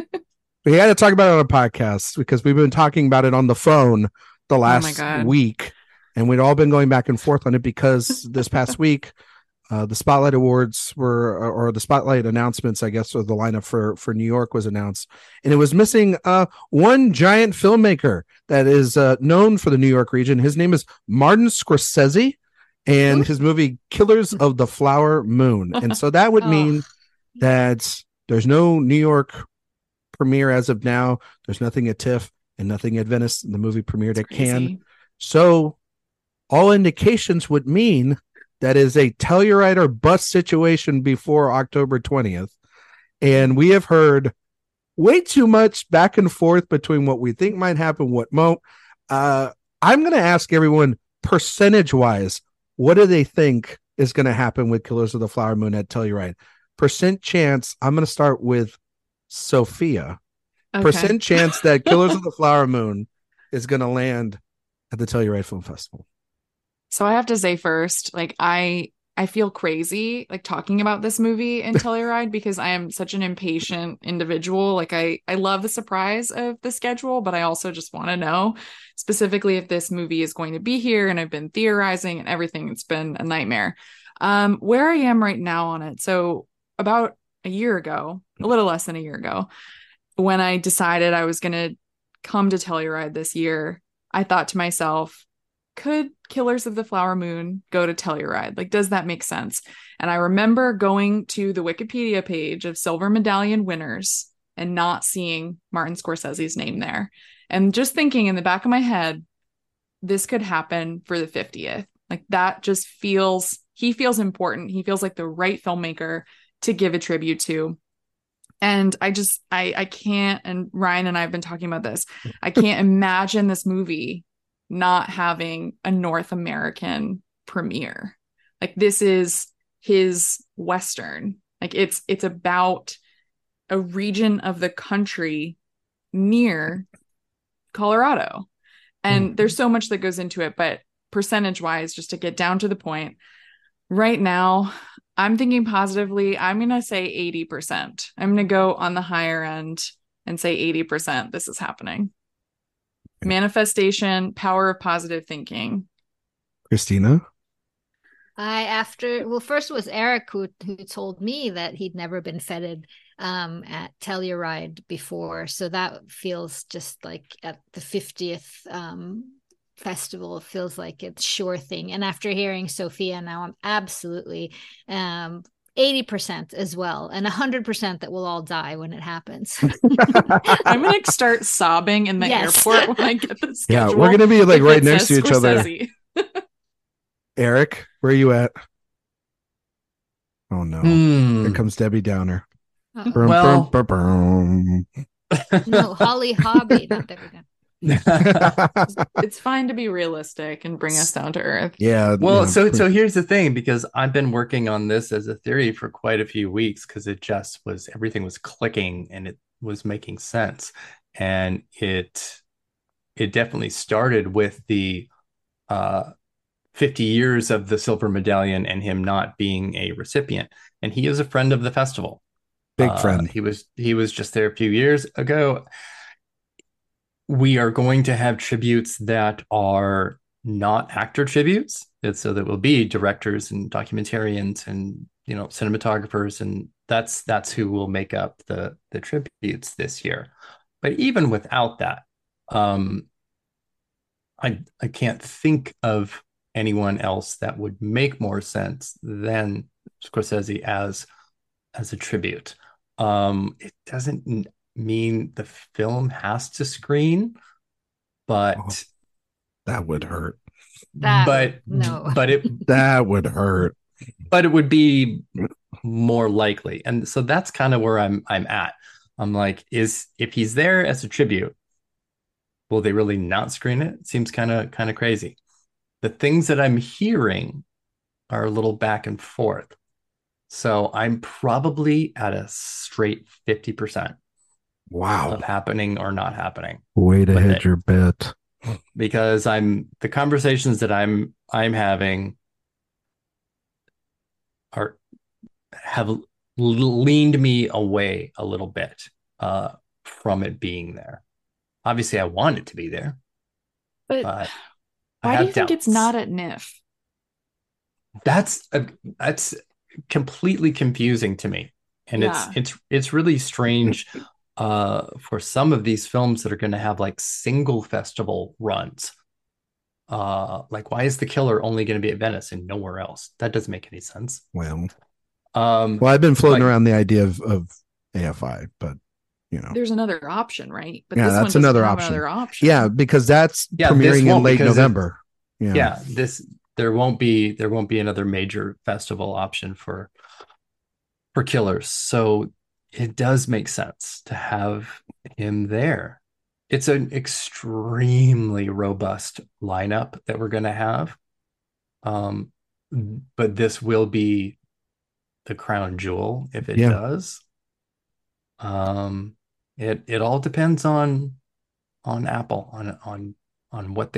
We had to talk about it on a podcast because we've been talking about it on the phone the last week, and we'd all been going back and forth on it because this past week, the Spotlight Awards or the Spotlight announcements, I guess, or the lineup for New York was announced, and it was missing one giant filmmaker that is known for the New York region. His name is Martin Scorsese, and his movie Killers of the Flower Moon. And so that would mean that there's no New York premiere as of now. There's nothing at TIFF and nothing at Venice. The movie premiered at Cannes. So all indications would mean that is a Telluride or bust situation before October 20th. And we have heard way too much back and forth between what we think might happen, what won't. I'm going to ask everyone percentage-wise, what do they think is going to happen with Killers of the Flower Moon at Telluride? Percent chance, I'm going to start with Sophia. Okay. Percent chance that Killers of the Flower Moon is going to land at the Telluride Film Festival. So I have to say first, like I feel crazy like talking about this movie in Telluride because I am such an impatient individual. Like I love the surprise of the schedule, but I also just want to know specifically if this movie is going to be here. And I've been theorizing and everything. It's been a nightmare. Where I am right now on it. So about a year ago, a little less than a year ago, when I decided I was going to come to Telluride this year, I thought to myself, could Killers of the Flower Moon go to Telluride? Like, does that make sense? And I remember going to the Wikipedia page of Silver Medallion winners and not seeing Martin Scorsese's name there. And just thinking in the back of my head, this could happen for the 50th. Like that just he feels important. He feels like the right filmmaker to give a tribute to. And I can't, and Ryan and I have been talking about this, I can't imagine this movie not having a North American premiere. Like this is his Western. Like it's about a region of the country near Colorado. And there's so much that goes into it, but percentage wise, just to get down to the point, right now, I'm thinking positively. I'm going to say 80%. I'm going to go on the higher end and say 80% this is happening. Manifestation, power of positive thinking. Christina? First it was Eric who told me that he'd never been feted at Telluride before. So that feels just like at the 50th festival, it feels like it's sure thing. And after hearing Sophia now, I'm absolutely 80% as well, and 100% that we'll all die when it happens. I'm gonna start sobbing in the airport when I get the schedule. Yeah, we're gonna be like right next to each other. Eric, where are you at? Oh no, here comes Debbie Downer. Well, no, Holly Hobby, not Debbie Downer. It's fine to be realistic and bring us down to earth. Yeah. Well, so here's the thing, because I've been working on this as a theory for quite a few weeks, because everything was clicking and it was making sense. And it definitely started with the 50 years of the silver medallion and him not being a recipient. And he is a friend of the festival. Big friend. He was just there a few years ago. We are going to have tributes that are not actor tributes. So there will be directors and documentarians and, cinematographers, and that's who will make up the tributes this year. But even without that, I can't think of anyone else that would make more sense than Scorsese as a tribute. It doesn't mean the film has to screen, but that would hurt. That would hurt. But it would be more likely. And so that's kind of where I'm at. I'm like, if he's there as a tribute, will they really not screen it? It seems kind of crazy. The things that I'm hearing are a little back and forth. So I'm probably at a straight 50%. Wow. Of happening or not happening. Way to hit your bet. Because the conversations that I'm having have leaned me away a little bit from it being there. Obviously, I want it to be there. But why do you think it's not at NIFF? That's completely confusing to me. And it's really strange for some of these films that are going to have like single festival runs. Like, why is The Killer only going to be at Venice and nowhere else? That doesn't make any sense. Well, I've been floating around the idea of AFI, but there's another option, right? But that's another option. Yeah, because that's premiering in late November. There won't be another major festival option for Killers. So it does make sense to have him there. It's an extremely robust lineup that we're going to have. But this will be the crown jewel if it does. It all depends on Apple, on what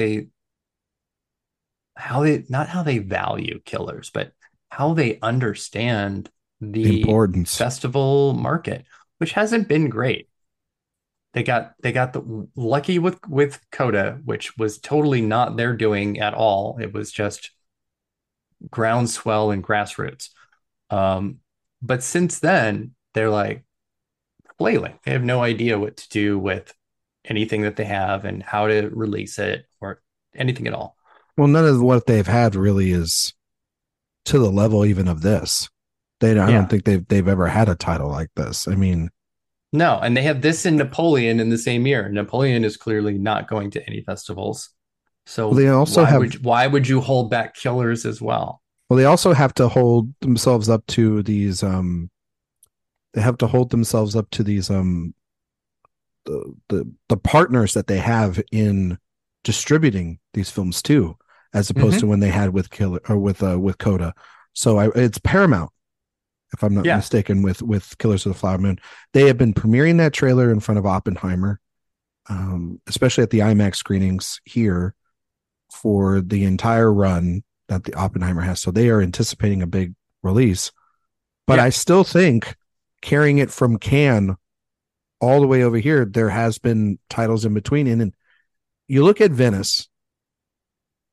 how they value Killers, but how they understand the importance festival market, which hasn't been great. They got the lucky with Coda, which was totally not their doing at all. It was just groundswell and grassroots. But since then, they're like flailing. They have no idea what to do with anything that they have and how to release it or anything at all. Well, none of what they've had really is to the level even of this. I don't think they've ever had a title like this. I mean, no, and they have this in Napoleon in the same year. Napoleon is clearly not going to any festivals. So they also why would you hold back Killers as well? Well, they also have to hold themselves up to these they have to hold themselves up to these the partners that they have in distributing these films too, as opposed to when they had with Killer or with Coda. So it's Paramount, if I'm not mistaken, with Killers of the Flower Moon. They have been premiering that trailer in front of Oppenheimer, especially at the IMAX screenings here for the entire run that the Oppenheimer has. So they are anticipating a big release. But I still think carrying it from Cannes all the way over here, there has been titles in between. And you look at Venice,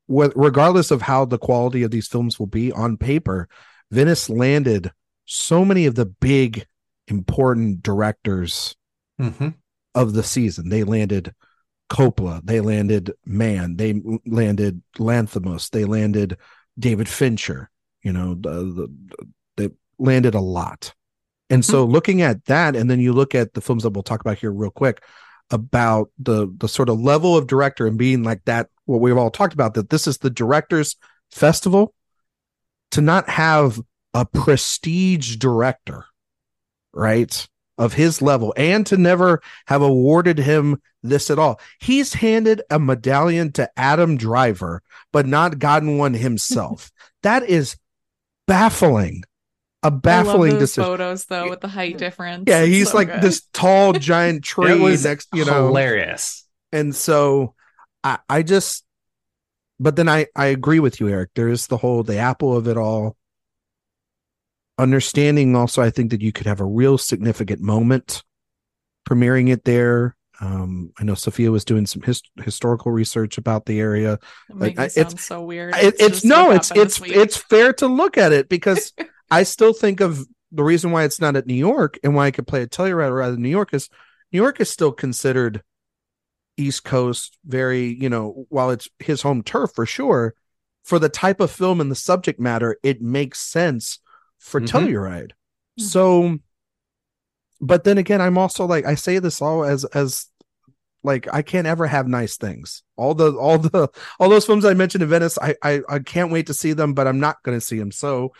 regardless of how the quality of these films will be on paper, Venice landed so many of the big, important directors of the season. They landed Coppola, they landed Mann, they landed Lanthimos, they landed David Fincher. You know, they landed a lot. And so looking at that, and then you look at the films that we'll talk about here real quick about the sort of level of director and being like that, what we've all talked about, that this is the director's festival, to not have a prestige director, right, of his level, and to never have awarded him this at all. He's handed a medallion to Adam Driver, but not gotten one himself. That is baffling. A baffling decision. Photos though, with the height difference. Yeah, he's so like good. This tall giant tree. It was next, hilarious. And so I just, but then I agree with you, Eric. There is the Apple of it all. Understanding also, I think that you could have a real significant moment premiering it there. I know Sophia was doing some historical research about the area. It sounds so weird. It's fair to look at it, because I still think of the reason why it's not at New York and why I could play a Telluride rather than New York is still considered East Coast, very, while it's his home turf for sure, for the type of film and the subject matter, it makes sense for Telluride. So, but then again, I'm also like, I say this all as like, I can't ever have nice things. All those films I mentioned in Venice, I can't wait to see them, but I'm not going to see them. So,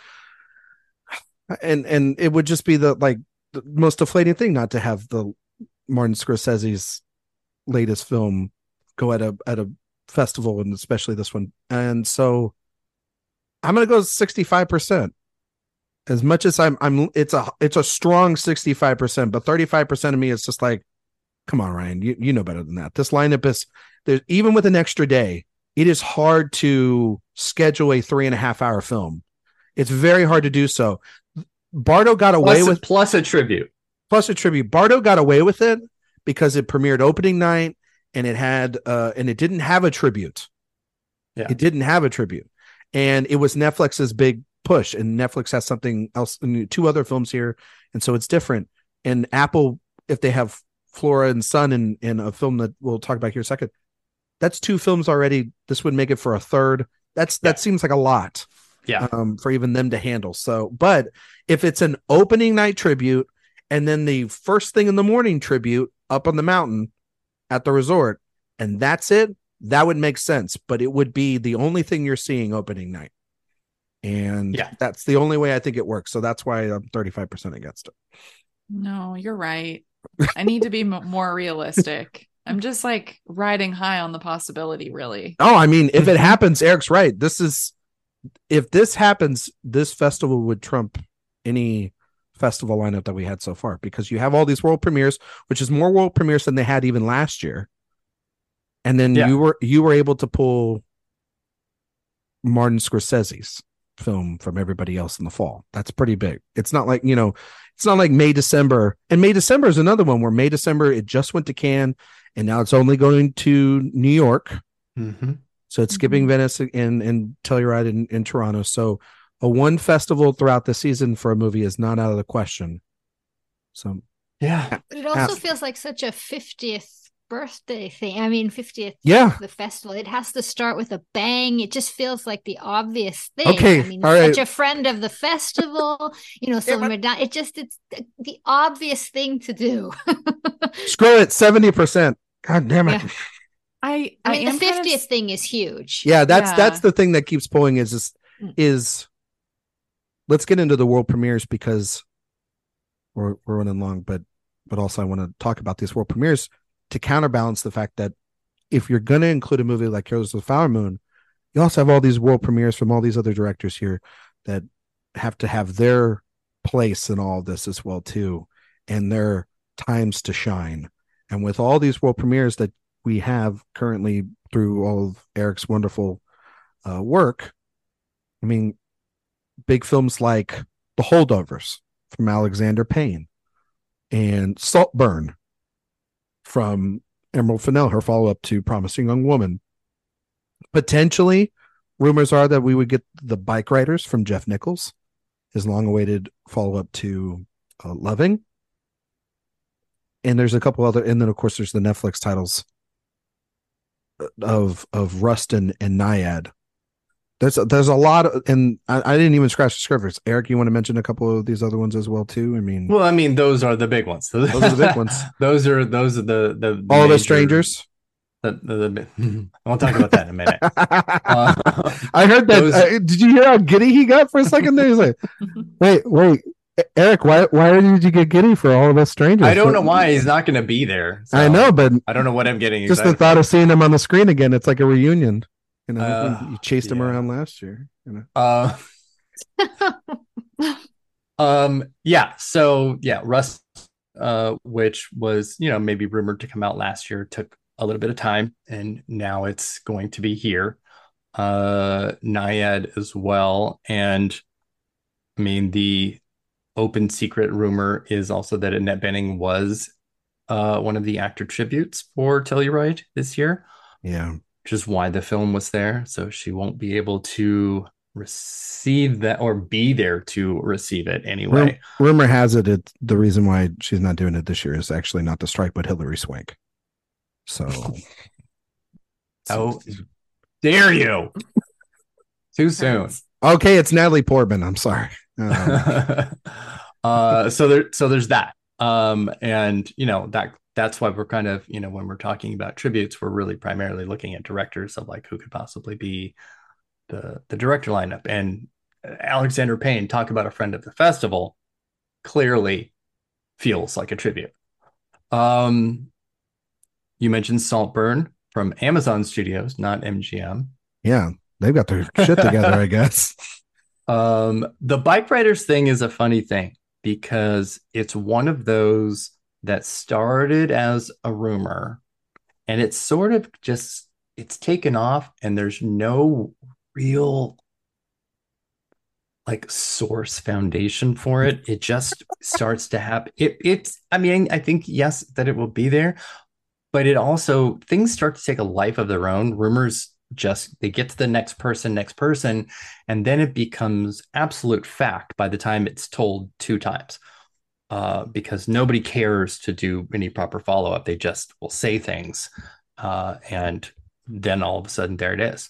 and it would just be the most deflating thing not to have the Martin Scorsese's latest film go at a festival, and especially this one. And so I'm going to go 65%. As much as it's a strong 65%, but 35% of me is just like, come on, Ryan, you know better than that. This lineup is there, even with an extra day, it is hard to schedule a 3.5 hour film. It's very hard to do so. Bardo got away with plus a tribute. Bardo got away with it because it premiered opening night, and it had and it didn't have a tribute. Yeah. It didn't have a tribute. And it was Netflix's big push, and Netflix has something else, 2 other films here, and so it's different. And Apple, if they have Flora and Son in a film that we'll talk about here in a second, that's 2 films already. This would make it for a third. That seems like a lot. Yeah. For even them to handle. So, but if it's an opening night tribute and then the first thing in the morning tribute up on the mountain at the resort, and that's it, that would make sense. But it would be the only thing you're seeing opening night. And that's the only way I think it works. So that's why I'm 35% against it. No, you're right. I need to be more realistic. I'm just like riding high on the possibility, really. Oh, I mean, if it happens, Eric's right. If this happens, this festival would trump any festival lineup that we had so far, because you have all these world premieres, which is more world premieres than they had even last year. And then you were able to pull Martin Scorsese's film from everybody else in the fall. That's pretty big. It's not like, it's not like May, December. And May, December is another one where May, December, it just went to Cannes, and now it's only going to New York. So it's skipping Venice and Telluride in Toronto. So a one festival throughout the season for a movie is not out of the question. So yeah, but it also feels like such a 50th birthday thing. I mean, 50th the festival. It has to start with a bang. It just feels like the obvious thing. Okay, I mean, all such right. a friend of the festival. Silver Medallion. It's the obvious thing to do. Screw it, 70%. God damn it. Yeah. I mean, the 50th thing is huge. Yeah, that's the thing that keeps pulling is let's get into the world premieres, because we're running long, but also I want to talk about these world premieres to counterbalance the fact that if you're going to include a movie like Killers of the Flower Moon, you also have all these world premieres from all these other directors here that have to have their place in all of this as well too, and their times to shine. And with all these world premieres that we have currently through all of Eric's wonderful work, I mean, big films like The Holdovers from Alexander Payne and Saltburn from Emerald Fennell, her follow-up to Promising Young Woman. Potentially rumors are that we would get the Bike Riders from Jeff Nichols, his long-awaited follow-up to Loving. And there's a couple other, and then of course there's the Netflix titles of Rust and Naiad. There's a lot of, and I didn't even scratch the surface. Eric, you want to mention a couple of these other ones as well too? I mean, those are the big ones. Those are the big ones. those are the All major, the strangers. I won't talk about that in a minute. I heard that. Did you hear how giddy he got for a second there? He's like, wait. Eric, why did you get giddy for All of Us Strangers? I don't know why he's not going to be there. So I know, but I don't know what I'm getting. Just the thought of seeing him on the screen again, it's like a reunion. You know, you chased him around last year. You know. Rust, which was maybe rumored to come out last year, took a little bit of time, and now it's going to be here. Naiad as well, and I mean the open secret rumor is also that Annette Bening was one of the actor tributes for Telluride this year. Yeah. Which is why the film was there. So she won't be able to receive that or be there to receive it anyway. Rumor has it the reason why she's not doing it this year is actually not the strike, but Hilary Swank. So. How dare you? Too soon. Okay, it's Natalie Portman. I'm sorry. So there's that. And that's why we're kind of, when we're talking about tributes, we're really primarily looking at directors of like who could possibly be the director lineup. And Alexander Payne, talk about a friend of the festival, clearly feels like a tribute. You mentioned Saltburn from Amazon Studios, not MGM. Yeah, they've got their shit together, I guess. The Bike Riders thing is a funny thing because it's one of those that started as a rumor and it's sort of just, it's taken off and there's no real like source foundation for it. It just starts to happen. I think, yes, that it will be there, but it also, things start to take a life of their own. Rumors they get to the next person, and then it becomes absolute fact by the time it's told 2 times. Because nobody cares to do any proper follow-up. They just will say things. And then all of a sudden there it is.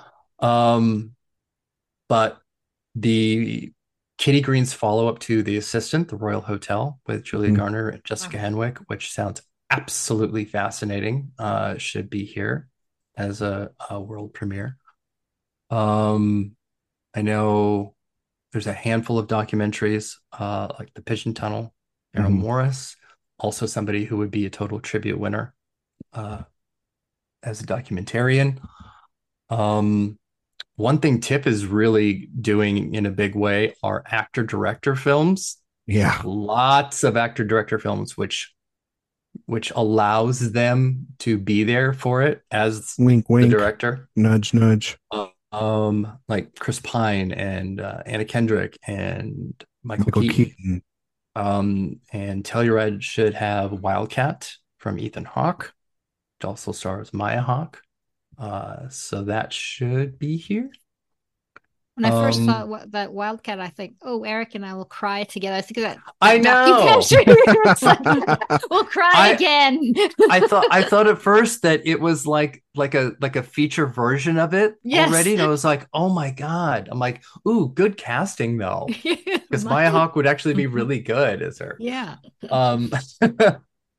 But the Kitty Green's follow-up to The Assistant, The Royal Hotel with Julia Garner and Jessica Henwick, which sounds absolutely fascinating, should be here as a world premiere. I know there's a handful of documentaries like The Pigeon Tunnel. Errol Morris, also somebody who would be a total tribute winner as a documentarian. One thing TIFF is really doing in a big way are actor-director films. Yeah. Lots of actor-director films, which allows them to be there for it as wink, wink, the director. Nudge, nudge. Like Chris Pine and Anna Kendrick and Michael Keaton. And Telluride should have Wildcat from Ethan Hawke. It also stars Maya Hawke. So that should be here. When I first saw that Wildcat, I think, Eric and I will cry together. I think of that. I know. We'll cry again. I thought at first that it was like a feature version of it already, and I was like, oh my god. I'm like, ooh, good casting though, because Maya Hawke would actually be really good as her. Yeah. Anyway.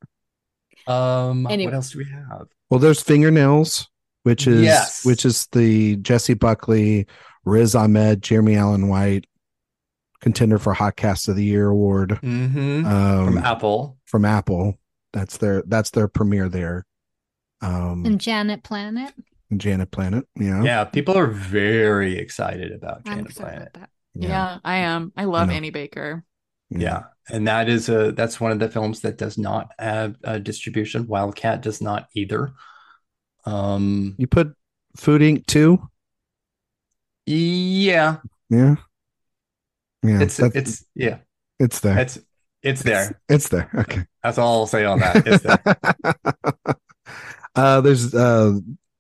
What else do we have? Well, there's Fingernails, which is the Jesse Buckley, Riz Ahmed, Jeremy Allen White contender for Hot Cast of the Year award. From Apple. That's their premiere there. And Janet Planet. Yeah, people are very excited about Janet Planet. Yeah, I am. I love Annie Baker. Yeah, and that's one of the films that does not have a distribution. Wildcat does not either. You put Food Inc. too? Yeah. It's there. It's there. Okay. That's all I'll say on that. It's there. There's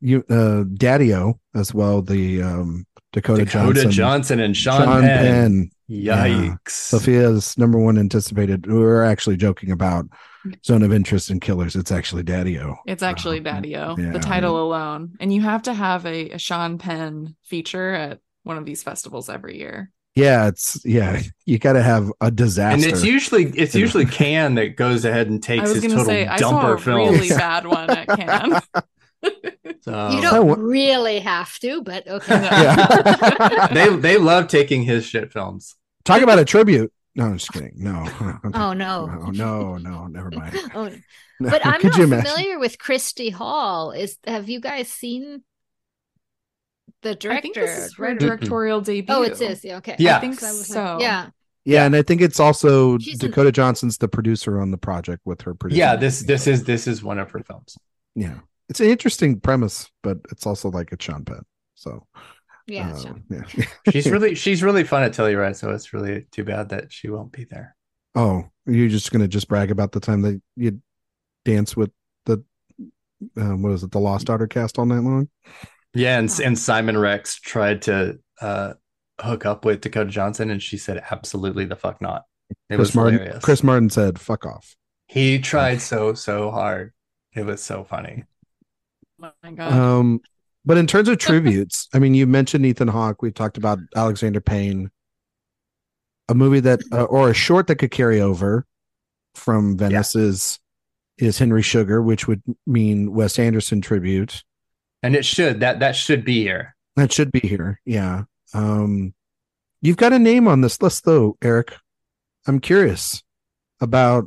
Daddy-O as well. The Dakota Johnson and Sean Penn. Yikes. Yeah. Sophia's number one anticipated. We were actually joking about Zone of Interest and Killers. It's actually Daddy-O. It's actually Daddy-O, the title alone. And you have to have a Sean Penn feature at one of these festivals every year. Yeah, you got to have a disaster. And it's usually Cannes that goes ahead and takes his total dumper film. I saw a really bad one at Cannes. So, you don't really have to, but okay. They love taking his shit films. Talk about a tribute. No, I'm just kidding. No. Oh no. No, never mind. Oh, but I'm not familiar with Christy Hall. Have you guys seen the director? I think this is her directorial debut. Oh, it is. Yeah, okay. Yeah. I think so. Yeah. Yeah, and I think it's also Dakota Johnson's the producer on the project with her producer. Yeah, this is one of her films. Yeah. It's an interesting premise, but it's also like a Sean Penn. So yeah. she's really fun at Telluride, so it's really too bad that she won't be there. Oh, you're just gonna brag about the time that you dance with the what is it, the Lost Daughter cast all night long? Yeah, and Simon Rex tried to hook up with Dakota Johnson, and she said absolutely the fuck not. It was hilarious. Chris Martin said fuck off. He tried so hard. It was so funny. Oh my god. But in terms of tributes, I mean, you mentioned Ethan Hawke. We talked about Alexander Payne. A movie that or a short that could carry over from Venice is Henry Sugar, which would mean Wes Anderson tribute. And it should that should be here. That should be here. Yeah. You've got a name on this list though, Eric. I'm curious about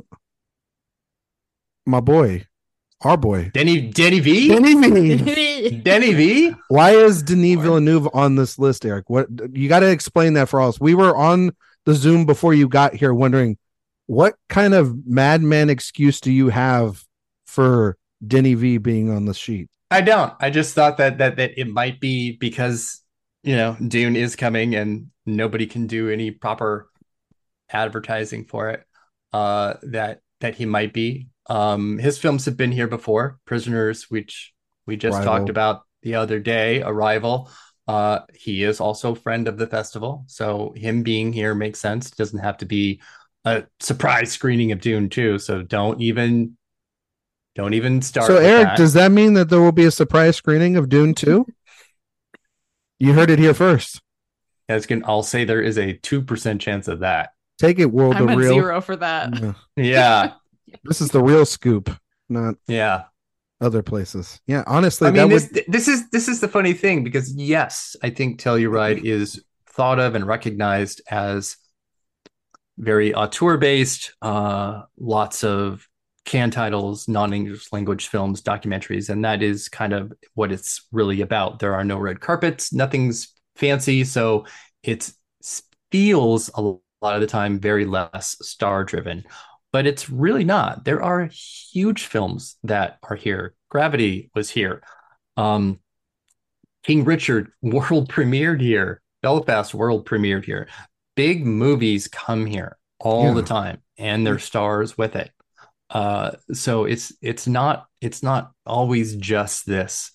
my boy. Our boy. Denny V? Denny V? Why is Denis Villeneuve on this list, Eric? What you got to explain that for us. We were on the Zoom before you got here wondering what kind of madman excuse do you have for Denny V being on the sheet? I don't. I just thought that it might be because, Dune is coming and nobody can do any proper advertising for it. That he might be. His films have been here before. Prisoners, which we just talked about the other day, Arrival. He is also a friend of the festival, so him being here makes sense. It doesn't have to be a surprise screening of Dune 2, so don't even start. So Eric, does that mean that there will be a surprise screening of Dune 2? You heard it here first. I'll say there is a 2% chance of that. Take it, World of Real. 0 for that. Yeah. This is the real scoop, not other places. Yeah, honestly, this is the funny thing because yes, I think Telluride is thought of and recognized as very auteur based, lots of Cannes titles, non-English language films, documentaries, and that is kind of what it's really about. There are no red carpets, nothing's fancy, so it feels a lot of the time very less star driven. But it's really not. There are huge films that are here. Gravity was here. King Richard world premiered here. Belfast world premiered here. Big movies come here all the time, and their stars with it. So it's not always just this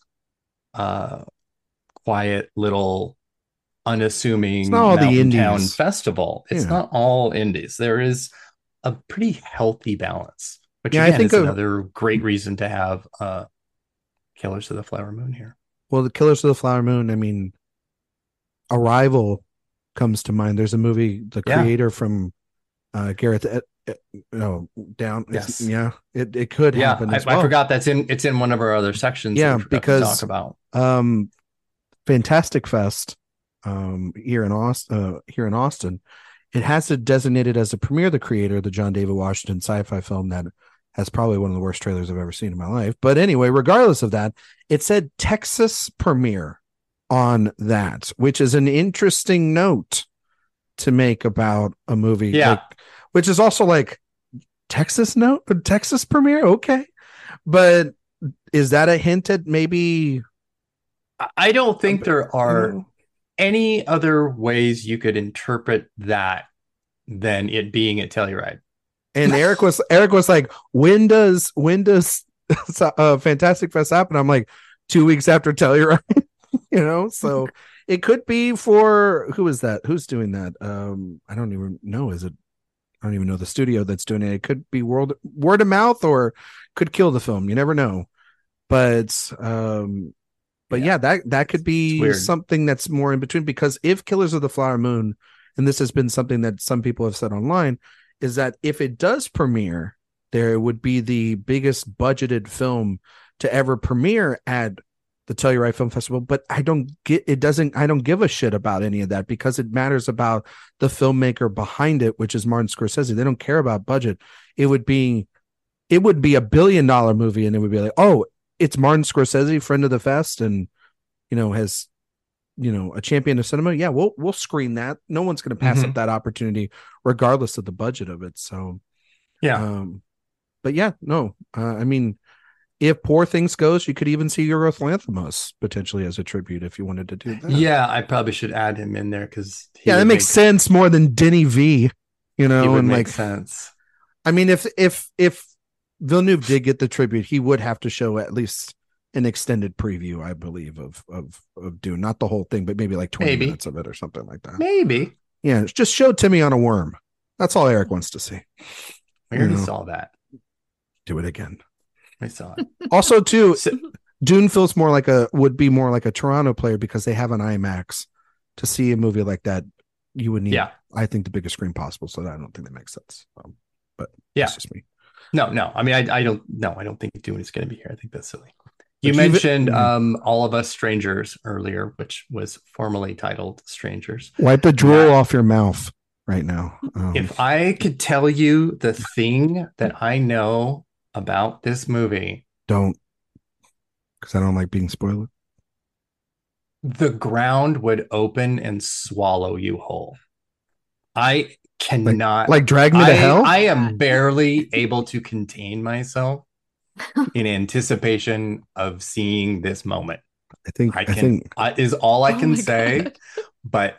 quiet little unassuming mountain town festival. It's not all indies. There is a pretty healthy balance, which again, I think is another great reason to have Killers of the Flower Moon here. Well, the Killers of the Flower Moon, I mean, Arrival comes to mind. There's a movie, the creator from Gareth down. Yes. It could happen as well. I forgot it's in one of our other sections. Yeah, because to talk about Fantastic Fest here in Austin. It has it designated as a premiere. The creator, the John David Washington sci-fi film that has probably one of the worst trailers I've ever seen in my life. But anyway, regardless of that, it said Texas premiere on that, which is an interesting note to make about a movie. Yeah, which is also like Texas premiere. Okay, but is that a hint at maybe? I don't think there are any other ways you could interpret that than it being at Telluride. And Eric was like, when does Fantastic Fest happen? I'm like, 2 weeks after Telluride. So it could be for who is that? Who's doing that? I don't even know. I don't even know the studio that's doing it. It could be word of mouth or could kill the film. You never know. But yeah, that could be something that's more in between, because if Killers of the Flower Moon, and this has been something that some people have said online, is that if it does premiere, there would be the biggest budgeted film to ever premiere at the Telluride Film Festival. But I don't give a shit about any of that, because it matters about the filmmaker behind it, which is Martin Scorsese. They don't care about budget. It would be a $1 billion movie, and it would be like, oh, it's Martin Scorsese, friend of the fest, and has a champion of cinema. Yeah, we'll screen that. No one's going to pass up that opportunity, regardless of the budget of it. So, yeah. But yeah, no. I mean, if Poor Things goes, you could even see Yorgos Lanthimos potentially as a tribute if you wanted to do that. Yeah, I probably should add him in there, because that makes sense more than Denny V. He would make sense. I mean, if Villeneuve did get the tribute, he would have to show at least an extended preview, I believe, of Dune, not the whole thing, but maybe like 20 minutes of it or something like that. Maybe. Yeah, just show Timmy on a worm. That's all Eric wants to see. I already saw that. Do it again. I saw it. Also, too, Dune would be more like a Toronto player, because they have an IMAX. To see a movie like that, you would need, I think, the biggest screen possible. So I don't think that makes sense. But that's just me. No. I mean, I don't think Dune is going to be here. I think that's silly. You mentioned All of Us Strangers earlier, which was formerly titled Strangers. Wipe the drool off your mouth right now. If I could tell you the thing that I know about this movie. Don't. Because I don't like being spoiled. The ground would open and swallow you whole. I cannot. Like drag me to hell? I am barely able to contain myself in anticipation of seeing this moment. I think is all I can say, God. But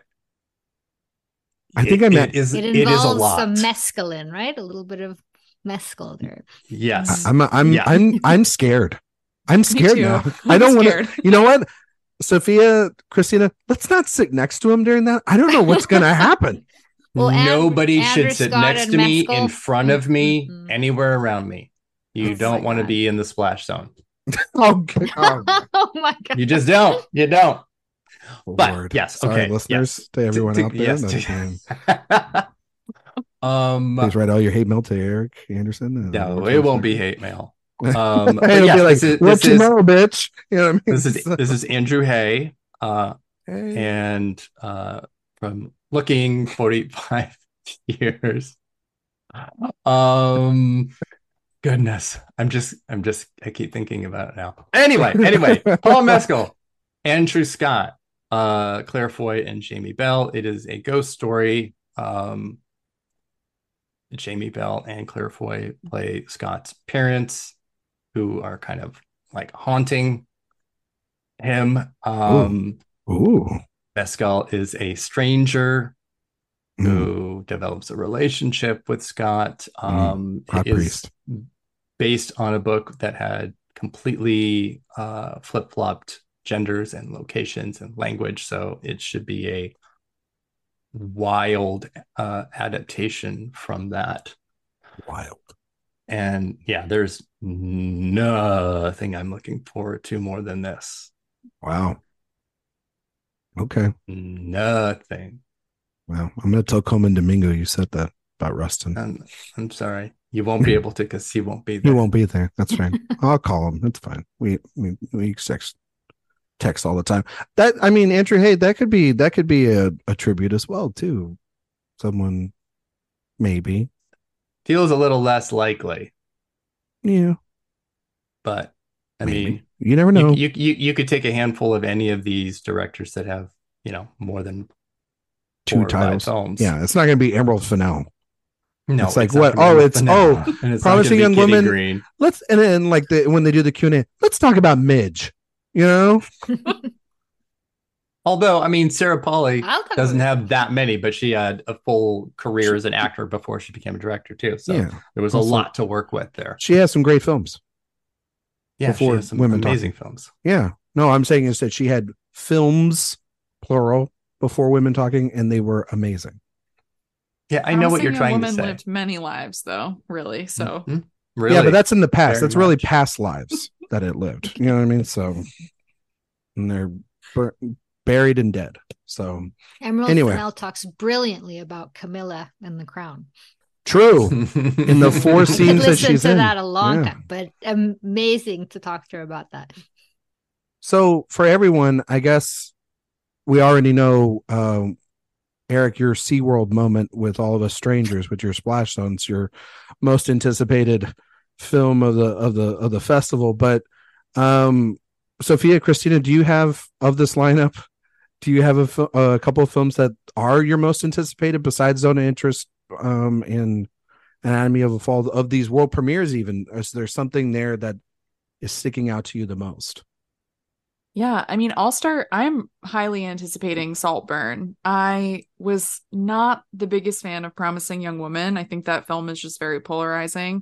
I think it involves some mescaline, right? A little bit of mescal there. Yes. I'm scared. I'm scared now. I don't want to. You know what, Sophia, Christina, let's not sit next to him during that. I don't know what's going to happen. Well, nobody should sit next to me, in front of me, anywhere around me. You don't want to be in the splash zone. Oh my God. You just don't. You don't. But Lord. yes, sorry, okay, listeners, to everyone out there. Please write all your hate mail to Eric Anderson. No, it won't be hate mail. It'll be like, what you know, bitch? You know what I mean? This is Andrew Hay, and from Looking 45 Years. Goodness, I keep thinking about it now. Anyway, Paul Mescal, Andrew Scott, Claire Foy, and Jamie Bell. It is a ghost story. Jamie Bell and Claire Foy play Scott's parents, who are kind of like haunting him. Mescal is a stranger who develops a relationship with Scott. It is based on a book that had completely flip-flopped genders and locations and language, so it should be a wild adaptation from that. Wild. And yeah, there's nothing I'm looking forward to more than this. Wow. Okay. Nothing. Well, I'm going to tell Coleman Domingo you said that about Rustin. I'm sorry. You won't be able to, because he won't be there. He won't be there. That's fine. I'll call him. It's fine. We text all the time. That, I mean, Andrew, hey, that could be a tribute as well too. Someone maybe feels a little less likely. Yeah, but I maybe. mean, you never know. You could take a handful of any of these directors that have more than 2 titles. Films. Yeah, it's not going to be Emerald Fennell. No, it's like what? Oh, it's Promising Young Woman. Green. Let's and then like when they do the Q&A, let's talk about Midge. Although, I mean, Sarah Polley doesn't have that many, but she had a full career as an actor before she became a director too. So there was a lot to work with there. She has some great films. Yeah, she has some amazing films. Yeah. No, I'm saying is that she had films, plural, before Women Talking, and they were amazing. Yeah, I know what you're trying to say. Woman lived many lives, though, really. So, really? Yeah, but that's in the past. That's really past lives that it lived. You know what I mean? So, and they're buried and dead. So, Emerald Fennell talks brilliantly about Camilla and the Crown. True. In the 4 scenes that she's in. That a long time, but amazing to talk to her about that. So for everyone, I guess we already know, Eric, your SeaWorld moment with All of Us Strangers with your splash zones, your most anticipated film of the festival. But Sophia, Christina, do you have, of this lineup, do you have a couple of films that are your most anticipated besides Zone of Interest and Anatomy of a Fall, of these world premieres? Even is there something there that is sticking out to you the most? Yeah, I mean, I'm highly anticipating Saltburn. I was not the biggest fan of Promising Young Woman. I think that film is just very polarizing.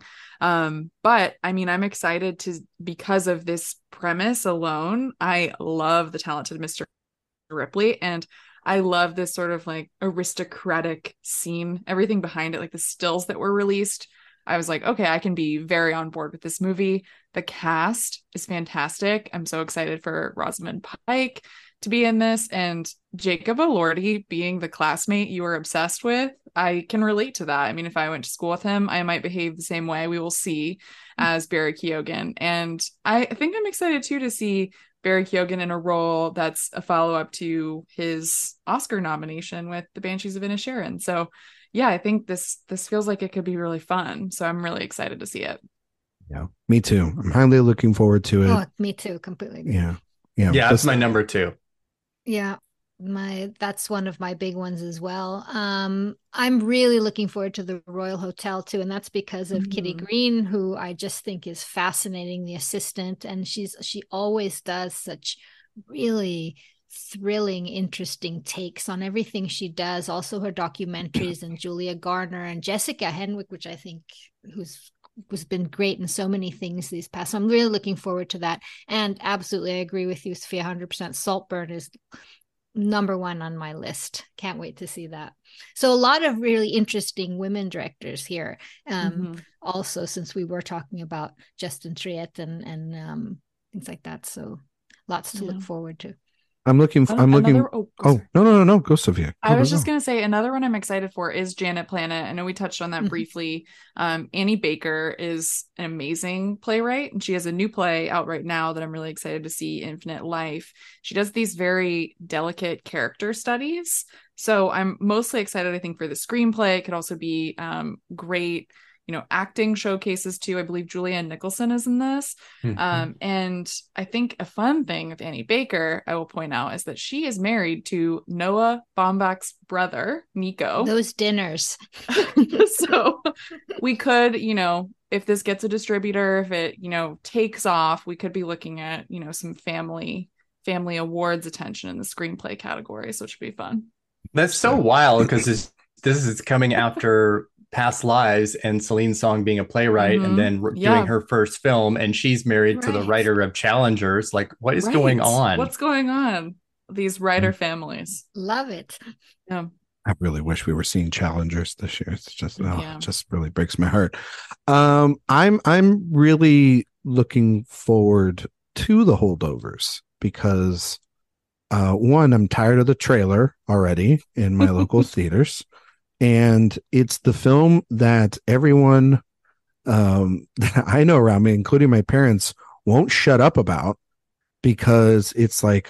But I mean, I'm excited because of this premise alone. I love The Talented Mr. Ripley, and I love this sort of like aristocratic scene, everything behind it, like the stills that were released. I was like, okay, I can be very on board with this movie. The cast is fantastic. I'm so excited for Rosamund Pike to be in this, and Jacob Elordi being the classmate you were obsessed with. I can relate to that. I mean, if I went to school with him, I might behave the same way. We will see, as Barry Keoghan. And I think I'm excited too to see Barry Keoghan in a role that's a follow-up to his Oscar nomination with The Banshees of Inisherin. So yeah, I think this feels like it could be really fun. So I'm really excited to see it. Yeah, me too. I'm highly looking forward to it. Oh, me too. Completely. Yeah. That's my number 2. Yeah, that's one of my big ones as well. I'm really looking forward to The Royal Hotel too, and that's because of Kitty Green, who I just think is fascinating, the assistant, and she always does such really thrilling, interesting takes on everything she does. Also her documentaries, and Julia Garner and Jessica Henwick, which I think who's been great in so many things these past. So I'm really looking forward to that. And absolutely, I agree with you, Sophia, 100%. Saltburn is number 1 on my list. Can't wait to see that. So a lot of really interesting women directors here. Also, since we were talking about Justin Triet and things like that. So lots to look forward to. I'm looking. No. Go, Sophia. I was just going to say another one I'm excited for is Janet Planet. I know we touched on that briefly. Annie Baker is an amazing playwright, and she has a new play out right now that I'm really excited to see, Infinite Life. She does these very delicate character studies. So I'm mostly excited, I think, for the screenplay. It could also be great, acting showcases too. I believe Julianne Nicholson is in this. And I think a fun thing with Annie Baker, I will point out, is that she is married to Noah Baumbach's brother, Nico. Those dinners. So we could, if this gets a distributor, if it, takes off, we could be looking at, some family awards attention in the screenplay category. So it should be fun. That's so wild, because this is coming after Past Lives and Celine Song being a playwright and then doing her first film, and she's married to the writer of Challengers. Like, what is going on? What's going on? These writer families. Love it. Yeah. I really wish we were seeing Challengers this year. It's just it just really breaks my heart. I'm really looking forward to The Holdovers because one, I'm tired of the trailer already in my local theaters. And it's the film that everyone that I know around me, including my parents, won't shut up about, because it's like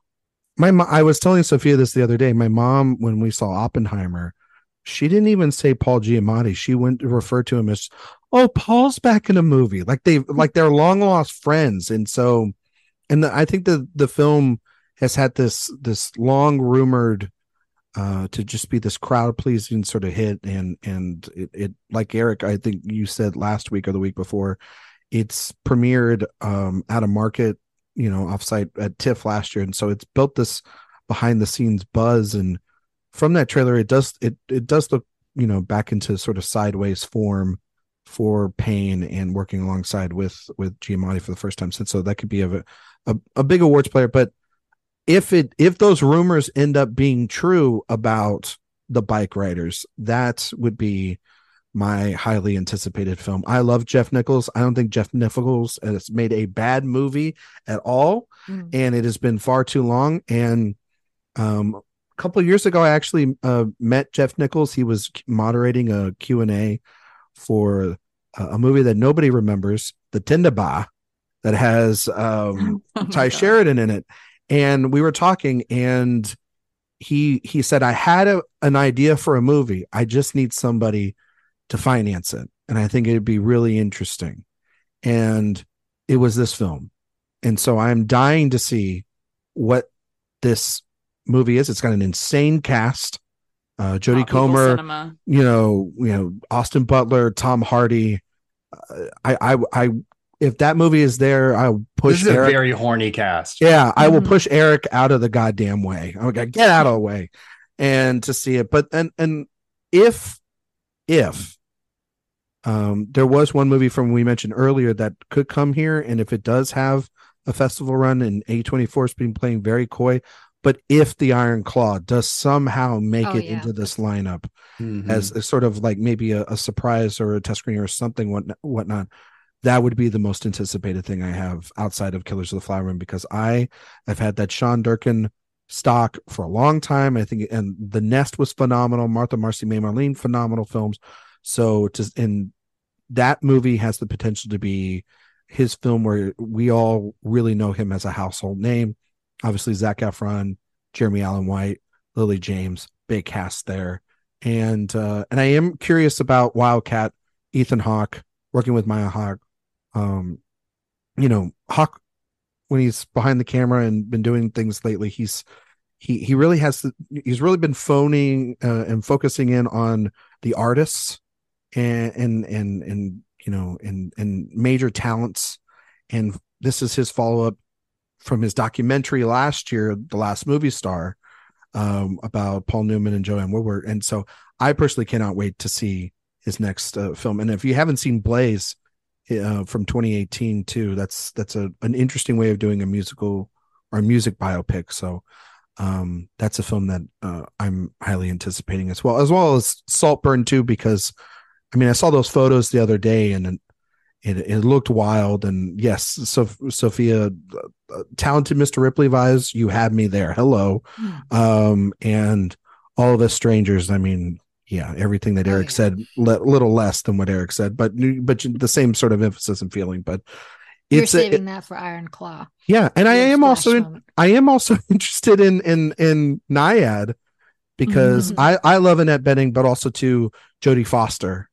I was telling Sophia this the other day. My mom, when we saw Oppenheimer, she didn't even say Paul Giamatti. She went to refer to him as, "Oh, Paul's back in a movie." Like they're long lost friends. And so, I think the film has had this long rumored to just be this crowd pleasing sort of hit, and it like Eric, I think you said last week or the week before, it's premiered at a market, offsite at TIFF last year, and so it's built this behind the scenes buzz. And from that trailer, it does look back into sort of Sideways form for Payne and working alongside with Giamatti for the first time since. So that could be a big awards player. But if those rumors end up being true about the bike riders, that would be my highly anticipated film. I love Jeff Nichols. I don't think Jeff Nichols has made a bad movie at all, and it has been far too long. And a couple of years ago, I actually met Jeff Nichols. He was moderating a Q&A for a movie that nobody remembers, The Tinderbar, that has Ty Sheridan in it. And we were talking, and he said, I had an idea for a movie. I just need somebody to finance it. And I think it'd be really interesting. And it was this film. And so I'm dying to see what this movie is. It's got an insane cast. Jodie Comer, you know, Austin Butler, Tom Hardy. I if that movie is there, I'll push. This is Eric. A very horny cast. Yeah, I will push Eric out of the goddamn way. Okay, get out of the way, and to see it. But and if there was one movie from we mentioned earlier that could come here, and if it does have a festival run, and A24 has been playing very coy, but if the Iron Claw does somehow make it into this lineup as a sort of like maybe a surprise or a test screening or something whatnot, that would be the most anticipated thing I have outside of Killers of the Flower Moon, because I've had that Sean Durkin stock for a long time. I think, and The Nest was phenomenal. Martha, Marcy, May, Marlene, phenomenal films. So and that movie has the potential to be his film where we all really know him as a household name. Obviously, Zac Efron, Jeremy Allen White, Lily James, big cast there. And I am curious about Wildcat, Ethan Hawke, working with Maya Hawke. You know, Hawke, when he's behind the camera and been doing things lately, he's really been phoning and focusing in on the artists and you know, and major talents. And this is his follow-up from his documentary last year, The Last Movie Star, about Paul Newman and Joanne Woodward. And so I personally cannot wait to see his next film. And if you haven't seen Blaze from 2018 too, that's an interesting way of doing a musical or music biopic. So that's a film that I'm highly anticipating as well as Saltburn too, because I mean, I saw those photos the other day and it looked wild. And yes, Sophia, talented Mr. Ripley vibes. You had me there. Hello. And All of Us Strangers. I mean, yeah, everything that Eric said, little less than what Eric said, but the same sort of emphasis and feeling. But you're saving that for Iron Claw. Yeah, and I am also interested in Naiad, because I love Annette Bening, but also to Jodie Foster.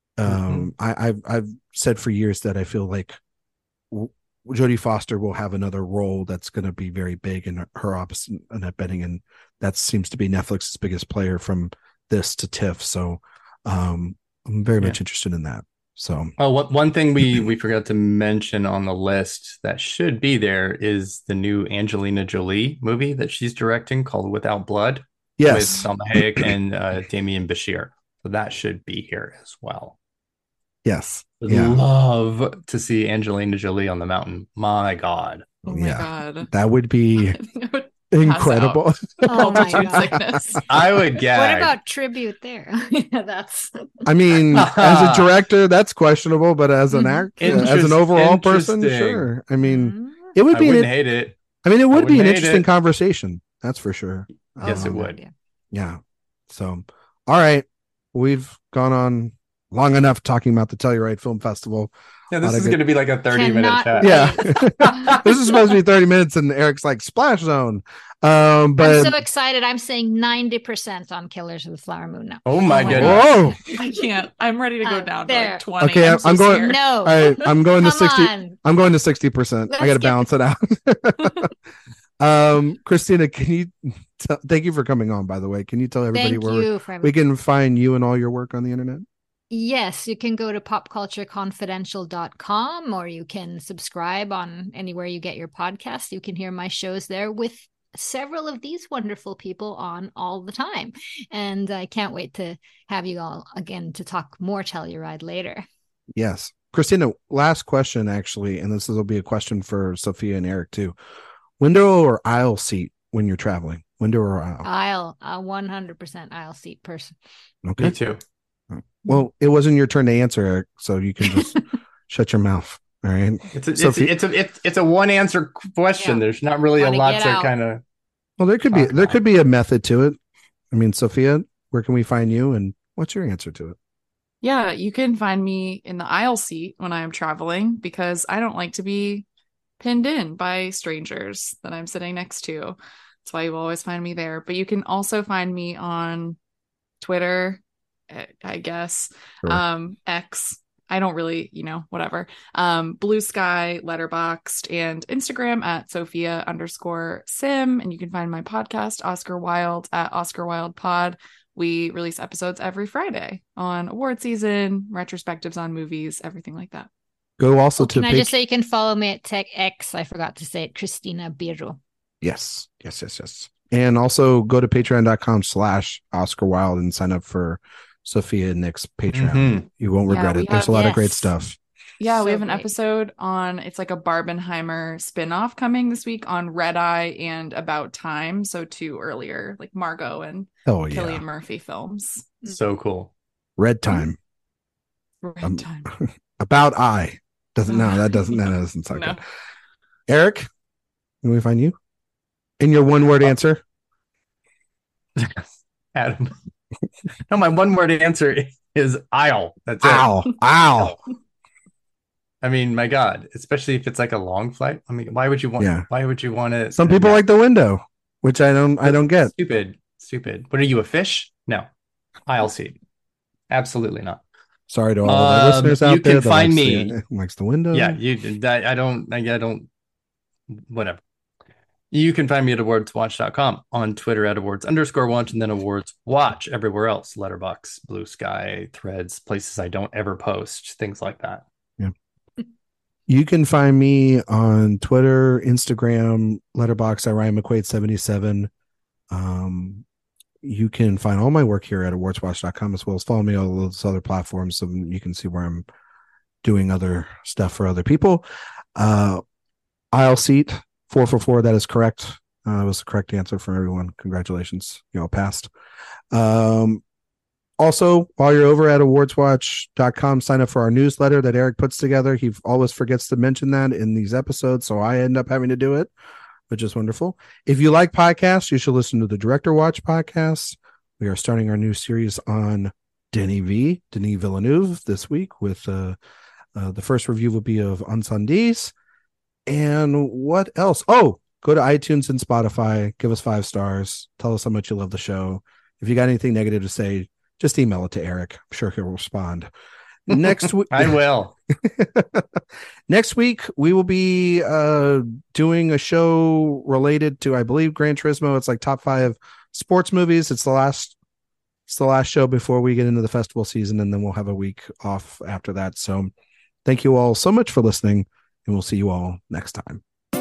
I've said for years that I feel like Jodie Foster will have another role that's going to be very big in her opposite Annette Bening, and that seems to be Netflix's biggest player from this to TIFF. So I'm very much interested in that. So one thing we forgot to mention on the list that should be there is the new Angelina Jolie movie that she's directing called Without Blood. Yes, with Salma Hayek and Damian Bashir. So that should be here as well. Yes. Would love to see Angelina Jolie on the mountain. My God. Oh my God. That would be incredible. Oh my God. I would gag. What about tribute there? That's. I mean, as a director, that's questionable, but as an actor, as an overall person, sure. I mean, it would be. I wouldn't hate it. I mean, it would be an interesting conversation. That's for sure. Yes, it would. Yeah. So, all right, we've gone on long enough talking about the Telluride Film Festival. Yeah, this is going to be like a 30-minute chat. Yeah, this is supposed to be 30 minutes, and Eric's like Splash Zone. But I'm so excited. I'm saying 90% on Killers of the Flower Moon now. Oh my goodness! Whoa. I can't. I'm ready to go down there. to like 20. Okay, I'm going. No, all right, I'm going to 60. On. I'm going to 60%. I got to balance it out. Christina, can you thank you for coming on, by the way. Can you tell everybody where we can find you and all your work on the internet? Yes, you can go to popcultureconfidential.com, or you can subscribe on anywhere you get your podcast. You can hear my shows there with several of these wonderful people on all the time. And I can't wait to have you all again to talk more Telluride later. Yes. Christina, last question, actually, and this will be a question for Sophia and Eric, too. Window or aisle seat when you're traveling? Window or aisle? Aisle. A 100% aisle seat person. Okay. Me too. Well, it wasn't your turn to answer, Eric, so you can just shut your mouth. All right. It's a one answer question. Yeah. There's not really a lot to kind of. Well, there could be a method to it. I mean, Sophia, where can we find you, and what's your answer to it? Yeah, you can find me in the aisle seat when I'm traveling because I don't like to be pinned in by strangers that I'm sitting next to. That's why you always find me there. But you can also find me on Twitter, I guess, sure. X. I don't really, whatever. Blue Sky, Letterboxd, and Instagram at Sophia_Sim. And you can find my podcast, Oscar Wilde, at Oscar Wilde Pod. We release episodes every Friday on award season, retrospectives on movies, everything like that. Go also to. Can I just say you can follow me at Tech X? I forgot to say it, Christina Biro. Yes. And also go to patreon.com/Oscar Wilde and sign up for Sophia and Nick's Patreon. Mm-hmm. You won't regret it. There's a lot of great stuff. Yeah, we have an episode on, it's like a Barbenheimer spinoff coming this week on Red Eye and About Time. So 2 earlier, like Margot and Cillian Murphy films. So cool. Red Time. Red Time. About Eye. That doesn't sound good. Eric, can we find you? In your one-word answer? Adam. No, my one-word answer is aisle. That's it. Aisle. I mean, my God, especially if it's like a long flight. I mean, why would you want it? Some people like the window, which I don't get. Stupid. What are you, a fish? No. Aisle seat. Absolutely not. Sorry to all the listeners out there. You can find me. Likes the window. Yeah, I don't. Whatever. You can find me at awardswatch.com, on Twitter at awards_watch, and then awards watch everywhere else. Letterboxd, Blue Sky, Threads, places I don't ever post, things like that. Yeah. You can find me on Twitter, Instagram, Letterboxd at Ryan McQuaid 77. You can find all my work here at awardswatch.com, as well as follow me on all those other platforms so you can see where I'm doing other stuff for other people. Aisle seat 444, that is correct. That was the correct answer for everyone. Congratulations, you all passed. Also, while you're over at awardswatch.com, sign up for our newsletter that Eric puts together. He always forgets to mention that in these episodes, so I end up having to do it, which is wonderful. If you like podcasts, you should listen to the Director Watch podcast. We are starting our new series on Denis Villeneuve this week with the first review will be of Incendies. And what else? Oh, go to iTunes and Spotify. Give us 5 stars. Tell us how much you love the show. If you got anything negative to say, just email it to Eric. I'm sure he'll respond. Next week, I will. Next week, we will be doing a show related to, I believe, Gran Turismo. It's like top 5 sports movies. It's the last show before we get into the festival season, and then we'll have a week off after that. So thank you all so much for listening, and we'll see you all next time.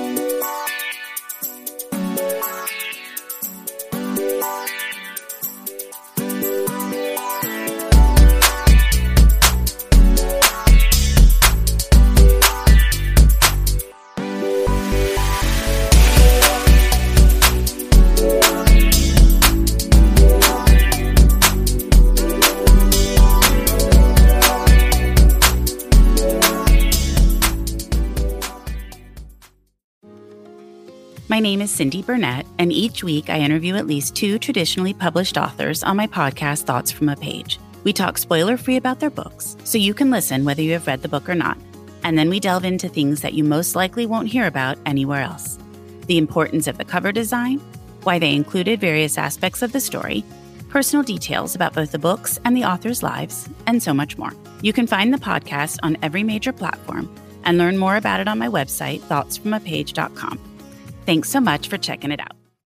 My name is Cindy Burnett, and each week I interview at least 2 traditionally published authors on my podcast, Thoughts from a Page. We talk spoiler-free about their books, so you can listen whether you have read the book or not. And then we delve into things that you most likely won't hear about anywhere else. The importance of the cover design, why they included various aspects of the story, personal details about both the books and the authors' lives, and so much more. You can find the podcast on every major platform and learn more about it on my website, thoughtsfromapage.com. Thanks so much for checking it out.